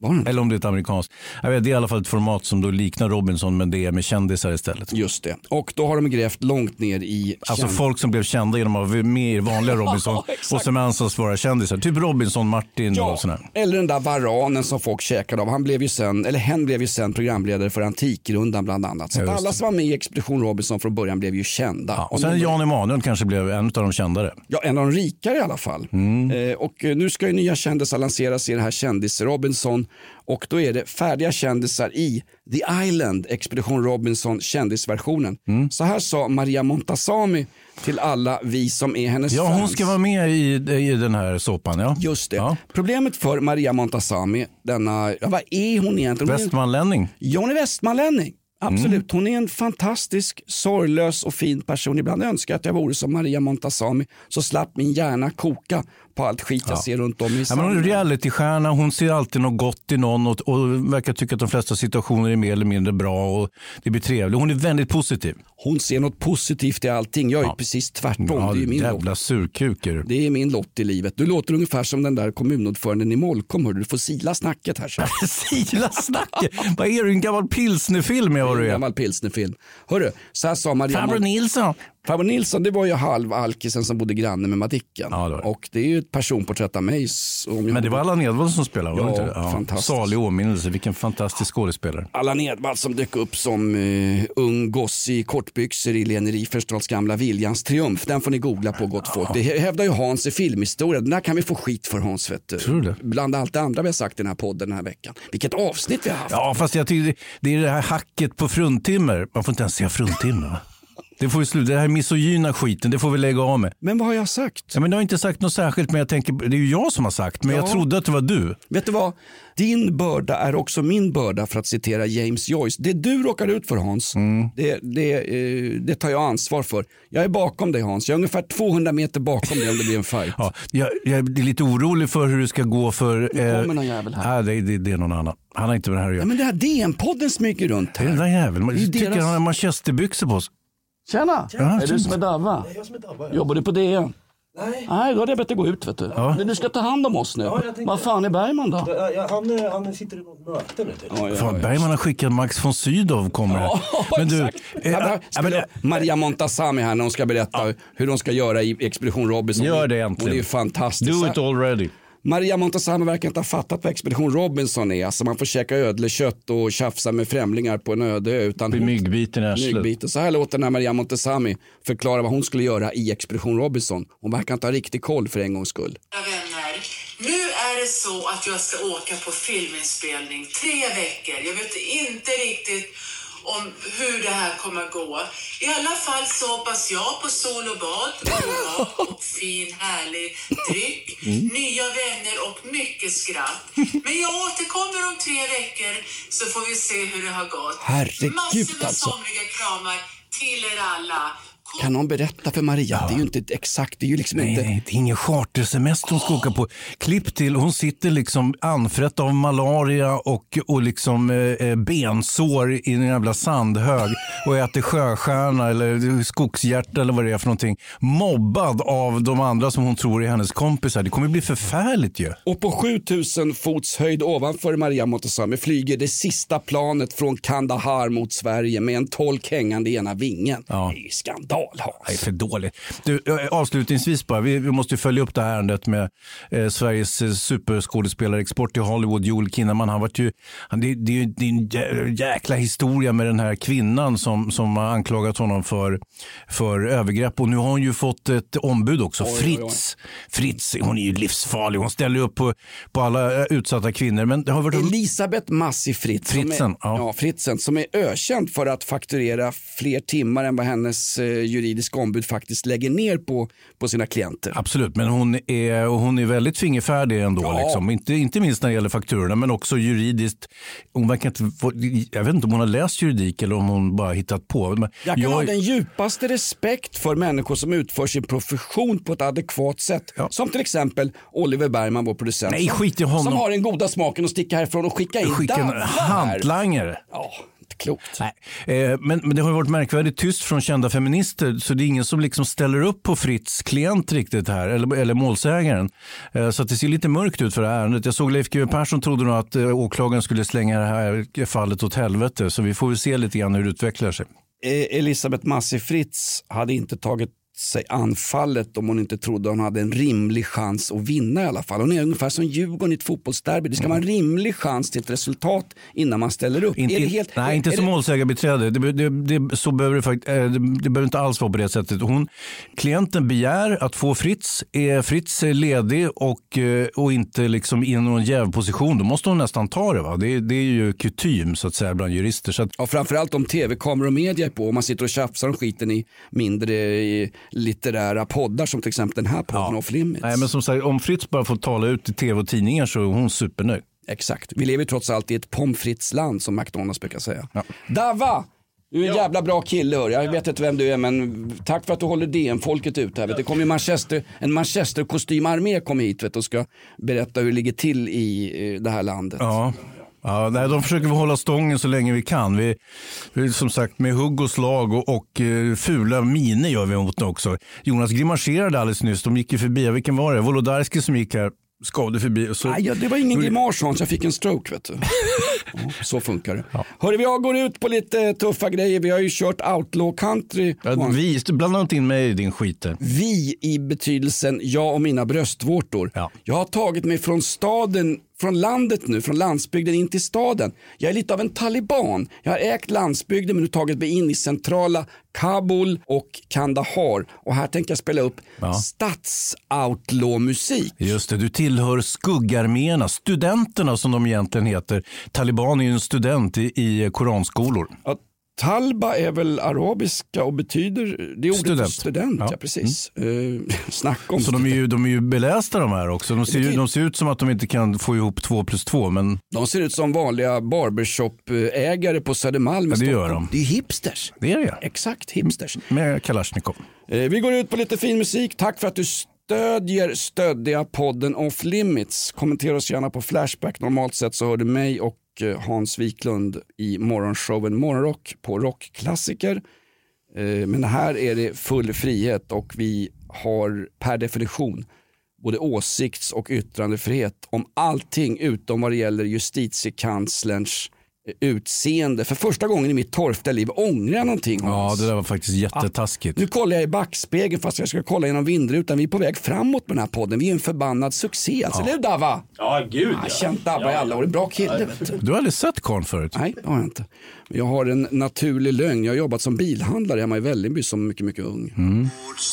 Eller om det är ett amerikanskt. Jag vet, det är i alla fall ett format som då liknar Robinson, men det är med kändisar istället. Just det. Och då har de grävt långt ner i... Alltså känd... folk som blev kända genom att vara med i vanliga Robinson ja, och som ansågs vara kändisar. Typ Robinson, Martin ja, och sådär. Eller den där varanen som folk käkade av. Han blev ju sen, eller hen blev ju sen programledare för Antikrundan bland annat. Så ja, alla som var med i Expedition Robinson från början blev ju kända. Ja, och sen Jan Emanuel kanske blev en av de kändare. Ja, en av de rikare i alla fall. Mm. Eh, och nu ska ju nya kändisar lanseras i det här kändis Robinson. Och då är det färdiga kändisar i The Island, Expedition Robinson kändisversionen. Mm. Så här sa Maria Montazami till alla vi som är hennes ja, fans. Hon ska vara med i, i den här såpan, ja. Just det. Ja. Problemet för Maria Montazami, denna, ja, vad är hon egentligen? Västmanlänning. Ja, hon är västmanlänning. Absolut, hon är en fantastisk, sorglös och fin person. Ibland önskar jag att jag vore som Maria Montazami, så slapp min hjärna koka på allt skit jag ja. ser runt om i ja, men hon är realitystjärna, hon ser alltid något gott i någon och, och verkar tycka att de flesta situationer är mer eller mindre bra och det blir trevligt. Hon är väldigt positiv. Hon ser något positivt i allting. Jag är ja. precis tvärtom. Ja, det är min jävla lott. surkuker. Det är min lott i livet. Du låter ungefär som den där kommunordföranden i Molkom. Hör du, du får sila snacket här. Sila snacket? Vad är det, en gammal pilsnerfilm? Jag en gammal pilsnerfilm. Hörru, så här sa Maria... Farbror Nilsson. Farbror Nilsson, det var ju halv alkisen som bodde granne med Madicken. Ja, det det. Och det är ju ett personporträtt av mig. Men det var Allan Edwall som spelade, ja, var det inte? Ja, fantastiskt. Salig åminnelse, vilken fantastisk skådespelare. Allan Edwall som dök upp som uh, ung goss i kortbyxor i Leni Riefenstahls gamla Viljans triumf. Den får ni googla på, gott folk. Det hävdar ju Hans i filmhistoria. Den där kan vi få skit för, Hans, vet du. Tror du? Bland allt det andra vi har sagt i den här podden den här veckan. Vilket avsnitt vi har haft. Ja, fast jag tycker det är det här hacket på fruntimmer. Man får inte ens säga fruntimmer. Det får vi sluta. Det här misogyna skiten, det får vi lägga av med. Men vad har jag sagt? Ja, men jag har inte sagt något särskilt, men jag tänker, det är ju jag som har sagt, men ja. jag trodde att det var du. Vet du vad? Din börda är också min börda, för att citera James Joyce. Det du råkar ut för, Hans, mm. det, det, det tar jag ansvar för. Jag är bakom dig, Hans. Jag är ungefär tvåhundra meter bakom dig om det blir en fight. Ja, jag, jag är lite orolig för hur det ska gå för... Nu kommer någon jävel här. Nej, det, det, det är någon annan. Han har inte med det här att göra. Ja, men det här D N-podden smyger runt här. Det är den där jäveln. Man tycker deras... han har manchesterbyxor på sig. Tjena, ja, är du som är Davva? Det är jag som är Davva, ja. Jobbar du på D N? Nej. Nej, då hade jag bättre gå ut, vet du. Ja. Men du ska ta hand om oss nu. Ja, tänkte... Vad fan är Bergman då? Ja, ja, han, han sitter i något möte nu. Ja, ja, fan, ja. Bergman har skickat Max von Sydow, kommer det. Ja, men du, äh, äh, äh, Maria Montazami här när hon ska berätta ja. hur de ska göra i Expedition Robinson. Gör det äntligen. Och det är fantastiskt. Do it already. Maria Montazami verkar inte ha fattat vad Expedition Robinson är. Alltså man får käka ödlekött och tjafsa med främlingar på en öde ö. Utan blir myggbiten i arslet. Så här låter när Maria Montazami förklara vad hon skulle göra i Expedition Robinson. Hon verkar inte ha riktig koll för en gångs skull. Vänner, nu är det så att jag ska åka på filminspelning tre veckor. Jag vet inte riktigt om hur det här kommer gå. I alla fall så hoppas jag på sol och bad, och fin härlig dryck, mm. nya vänner och mycket skratt. Men jag återkommer om tre veckor så får vi se hur det har gått. Herregud, massor med alltså. somriga kramar till er alla. Kan någon berätta för Maria? Ja. Det är ju inte exakt, det är ju liksom nej, inte... Nej, det är ingen chartersemester hon ska åka på. Klipp till, hon sitter liksom anfrätt av malaria och, och liksom eh, bensår i en jävla sandhög och äter sjöstjärna eller skogshjärta eller vad det är för någonting. Mobbad av de andra som hon tror är hennes kompisar. Det kommer bli förfärligt ju. Och på sjutusen fots höjd ovanför Maria Montazami flyger det sista planet från Kandahar mot Sverige med en tolk hängande i ena vingen. Ja. Det är ju skandal. Det är för dåligt. Du, avslutningsvis bara, vi, vi måste följa upp det här ärendet med eh, Sveriges superskådespelare export till Hollywood, Joel Kinnaman. Han varit ju, han, det, det, det är en jäkla historia med den här kvinnan som, som har anklagat honom för, för övergrepp. Och nu har hon ju fått ett ombud också, oj, Fritz. Oj, oj. Fritz, hon är ju livsfarlig. Hon ställer upp på, på alla utsatta kvinnor. Men det har varit... Elisabeth Massi Fritz. Fritzen, som är, ja. Ja, Fritzen, som är ökänd för att fakturera fler timmar än vad hennes eh, juridiska ombud faktiskt lägger ner på, på sina klienter. Absolut, men hon är, hon är väldigt fingerfärdig ändå. Ja. Liksom. Inte, inte minst när det gäller fakturorna, men också juridiskt. Hon verkar inte, jag vet inte om hon har läst juridik eller om hon bara hittat på. Men jag kan jag... ha den djupaste respekt för människor som utför sin profession på ett adekvat sätt. Ja. Som till exempel Oliver Bergman, vår producent. Nej, skit i honom. Som har den goda smaken att sticka härifrån och skicka in skicka en hantlangare. Ja. Klokt. Nej. Eh, men, men det har ju varit märkvärdigt tyst från kända feminister, så det är ingen som liksom ställer upp på Fritz klient riktigt här, eller, eller målsägaren. Eh, så att det ser lite mörkt ut för det här ärendet. Jag såg Leif G W Persson trodde nog att eh, åklagaren skulle slänga det här fallet åt helvete, så vi får väl se lite grann hur det utvecklar sig. Elisabeth Massi Fritz hade inte tagit sig anfallet om hon inte trodde hon hade en rimlig chans att vinna i alla fall. Hon är ungefär som Djurgården i ett fotbollsderby. Det ska vara en rimlig chans till ett resultat innan man ställer upp. Inte, är det helt, nej, är, inte är som det... målsägarbiträde. Det, det, det, så behöver det, fakt, det, det behöver inte alls vara på det sättet. Hon, klienten begär att få Fritz. Är Fritz ledig och, och inte liksom i någon jävposition, då måste hon nästan ta det. Va? Det, det är ju kutym så att säga bland jurister. Så att... ja, framförallt om tv-kameror och media är på och man sitter och tjafsar om skiten i mindre i litterära poddar som till exempel den här podden ja. Off Limits. Nej, men som sagt, om Fritz bara får tala ut i tv och tidningar så är hon supernöjd. Exakt. Vi lever trots allt i ett pommes frites land som McDonalds brukar säga. Ja. Dava! Du är en ja. jävla bra kille, hör. Jag vet inte vem du är, men tack för att du håller D M-folket ut här. Vet. Det kommer Manchester, en Manchester-kostymarmé kommer hit vet, och ska berätta hur det ligger till i det här landet. Ja. Ja, nej, de försöker hålla stången så länge vi kan. Vi, vi som sagt med hugg och slag och, och uh, fula miner gör vi mot det också. Jonas grimaserade alldeles nyss. De gick ju förbi. Vilken var det? Wolodarski som gick här. Skavde förbi. Och så... Nej, ja, det var ingen grimas så jag fick en stroke vet du. Ja, så funkar det. Ja. Hörru, vi går ut på lite tuffa grejer. Vi har ju kört outlaw country. Ja, vi, bland annat in med i din skit. Vi i betydelsen jag och mina bröstvårtor. Ja. Jag har tagit mig från staden, från landet nu, från landsbygden in till staden. Jag är lite av en taliban. Jag har ägt landsbygden men nu tagit mig in i centrala Kabul och Kandahar. Och här tänker jag spela upp ja. stats-outlaw-musik. Just det, du tillhör skuggarméerna, studenterna som de egentligen heter. Taliban är ju en student i, i koranskolor. Ja. Talba är väl arabiska och betyder det är ordet student, student ja. ja precis. Mm. Uh, snack om så de är, ju, de är ju belästa de här också. De ser, ju, de ser ut som att de inte kan få ihop två plus två. Men... de ser ut som vanliga barbershop-ägare på Södermalm. Ja, det gör de. Det är hipsters. Det är det. Exakt, hipsters. Med Kalashnikov. Uh, vi går ut på lite fin musik. Tack för att du stödjer stöddiga podden Off Limits. Kommentera oss gärna på Flashback. Normalt sett så hör du mig och Hans Wiklund i morgonshowen Morgonrock på Rockklassiker. Men här är det full frihet och vi har per definition både åsikts- och yttrandefrihet om allting utom vad det gäller justitiekanslerns utseende. För första gången i mitt torftiga liv ångrar jag någonting. Ja, det där var faktiskt jättetaskigt. Ja, nu kollar jag i backspegeln fast jag ska kolla genom vindrutan. Vi är på väg framåt med den här podden. Vi är en förbannad succé. Alltså, ja. Eller Dava? Ja, gud. Jag har känt Dava i alla år. En bra kille, ja. vet du. Du har aldrig sett Karn förut? Nej, det har jag inte. Jag har en naturlig lögn. Jag har jobbat som bilhandlare hemma i Vällingby som mycket, mycket ung. Mm.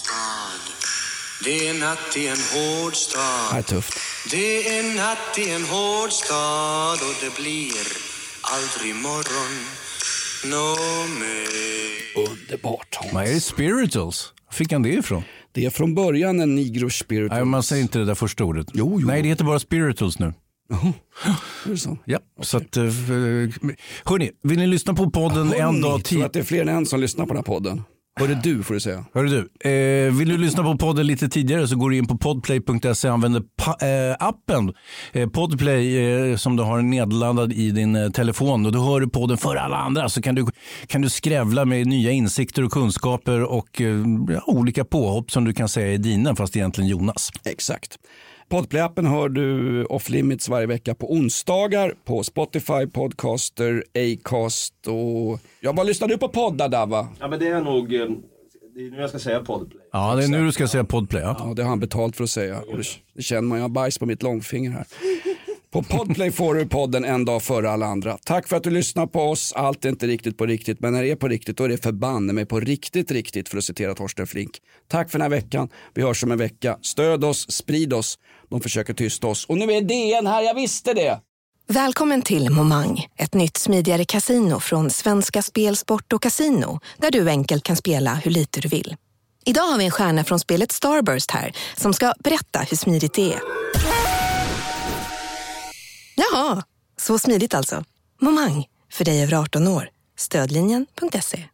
Det är natt i en hård stad. Det är tufft. Det är natt i en hård stad och det blir aldrig morgon nå mer. Underbart, Hans. Men är det spirituals? Fick han det ifrån? Det är från början en negro spirituals. Nej, man säger inte det där första ordet. Jo, jo. Nej, det heter bara spirituals nu. Jaha, är det så? Ja, okay. Så att, hörni, vill ni lyssna på podden hörni, en dag till? Jag tror att det är fler än en som lyssnar på den här podden. Hörde du får du säga. Hörde du. Eh, vill du lyssna på podden lite tidigare så går du in på podplay punkt se och använder pa- eh, appen eh, Podplay eh, som du har nedladdad i din eh, telefon och då hör du podden för alla andra så kan du, kan du skrävla med nya insikter och kunskaper och eh, ja, olika påhopp som du kan säga i dina fast egentligen Jonas. Exakt. Podplay-appen hör du Off Limits varje vecka på onsdagar på Spotify, Podcaster, Acast och... Ja, vad lyssnar du på poddar, Dava? Ja, men det är nog... Det är nu jag ska säga Podplay. Ja, det är nu du ska säga Podplay. Ja, ja det har han betalt för att säga. Och det, det känner man, jag har bajs på mitt långfinger här. På Podplay får du podden en dag före alla andra. Tack för att du lyssnar på oss. Allt är inte riktigt på riktigt, men när det är på riktigt då är det förbanne mig på riktigt riktigt för att citera Torsten Flink. Tack för den här veckan. Vi hörs om en vecka. Stöd oss, sprid oss. De försöker tysta oss. Och nu är D N här, jag visste det! Välkommen till Momang, ett nytt smidigare casino från Svenska Spel, Sport och Casino, där du enkelt kan spela hur lite du vill. Idag har vi en stjärna från spelet Starburst här, som ska berätta hur smidigt det är. Jaha, så smidigt alltså. Momang, för dig över arton år. Stödlinjen punkt se.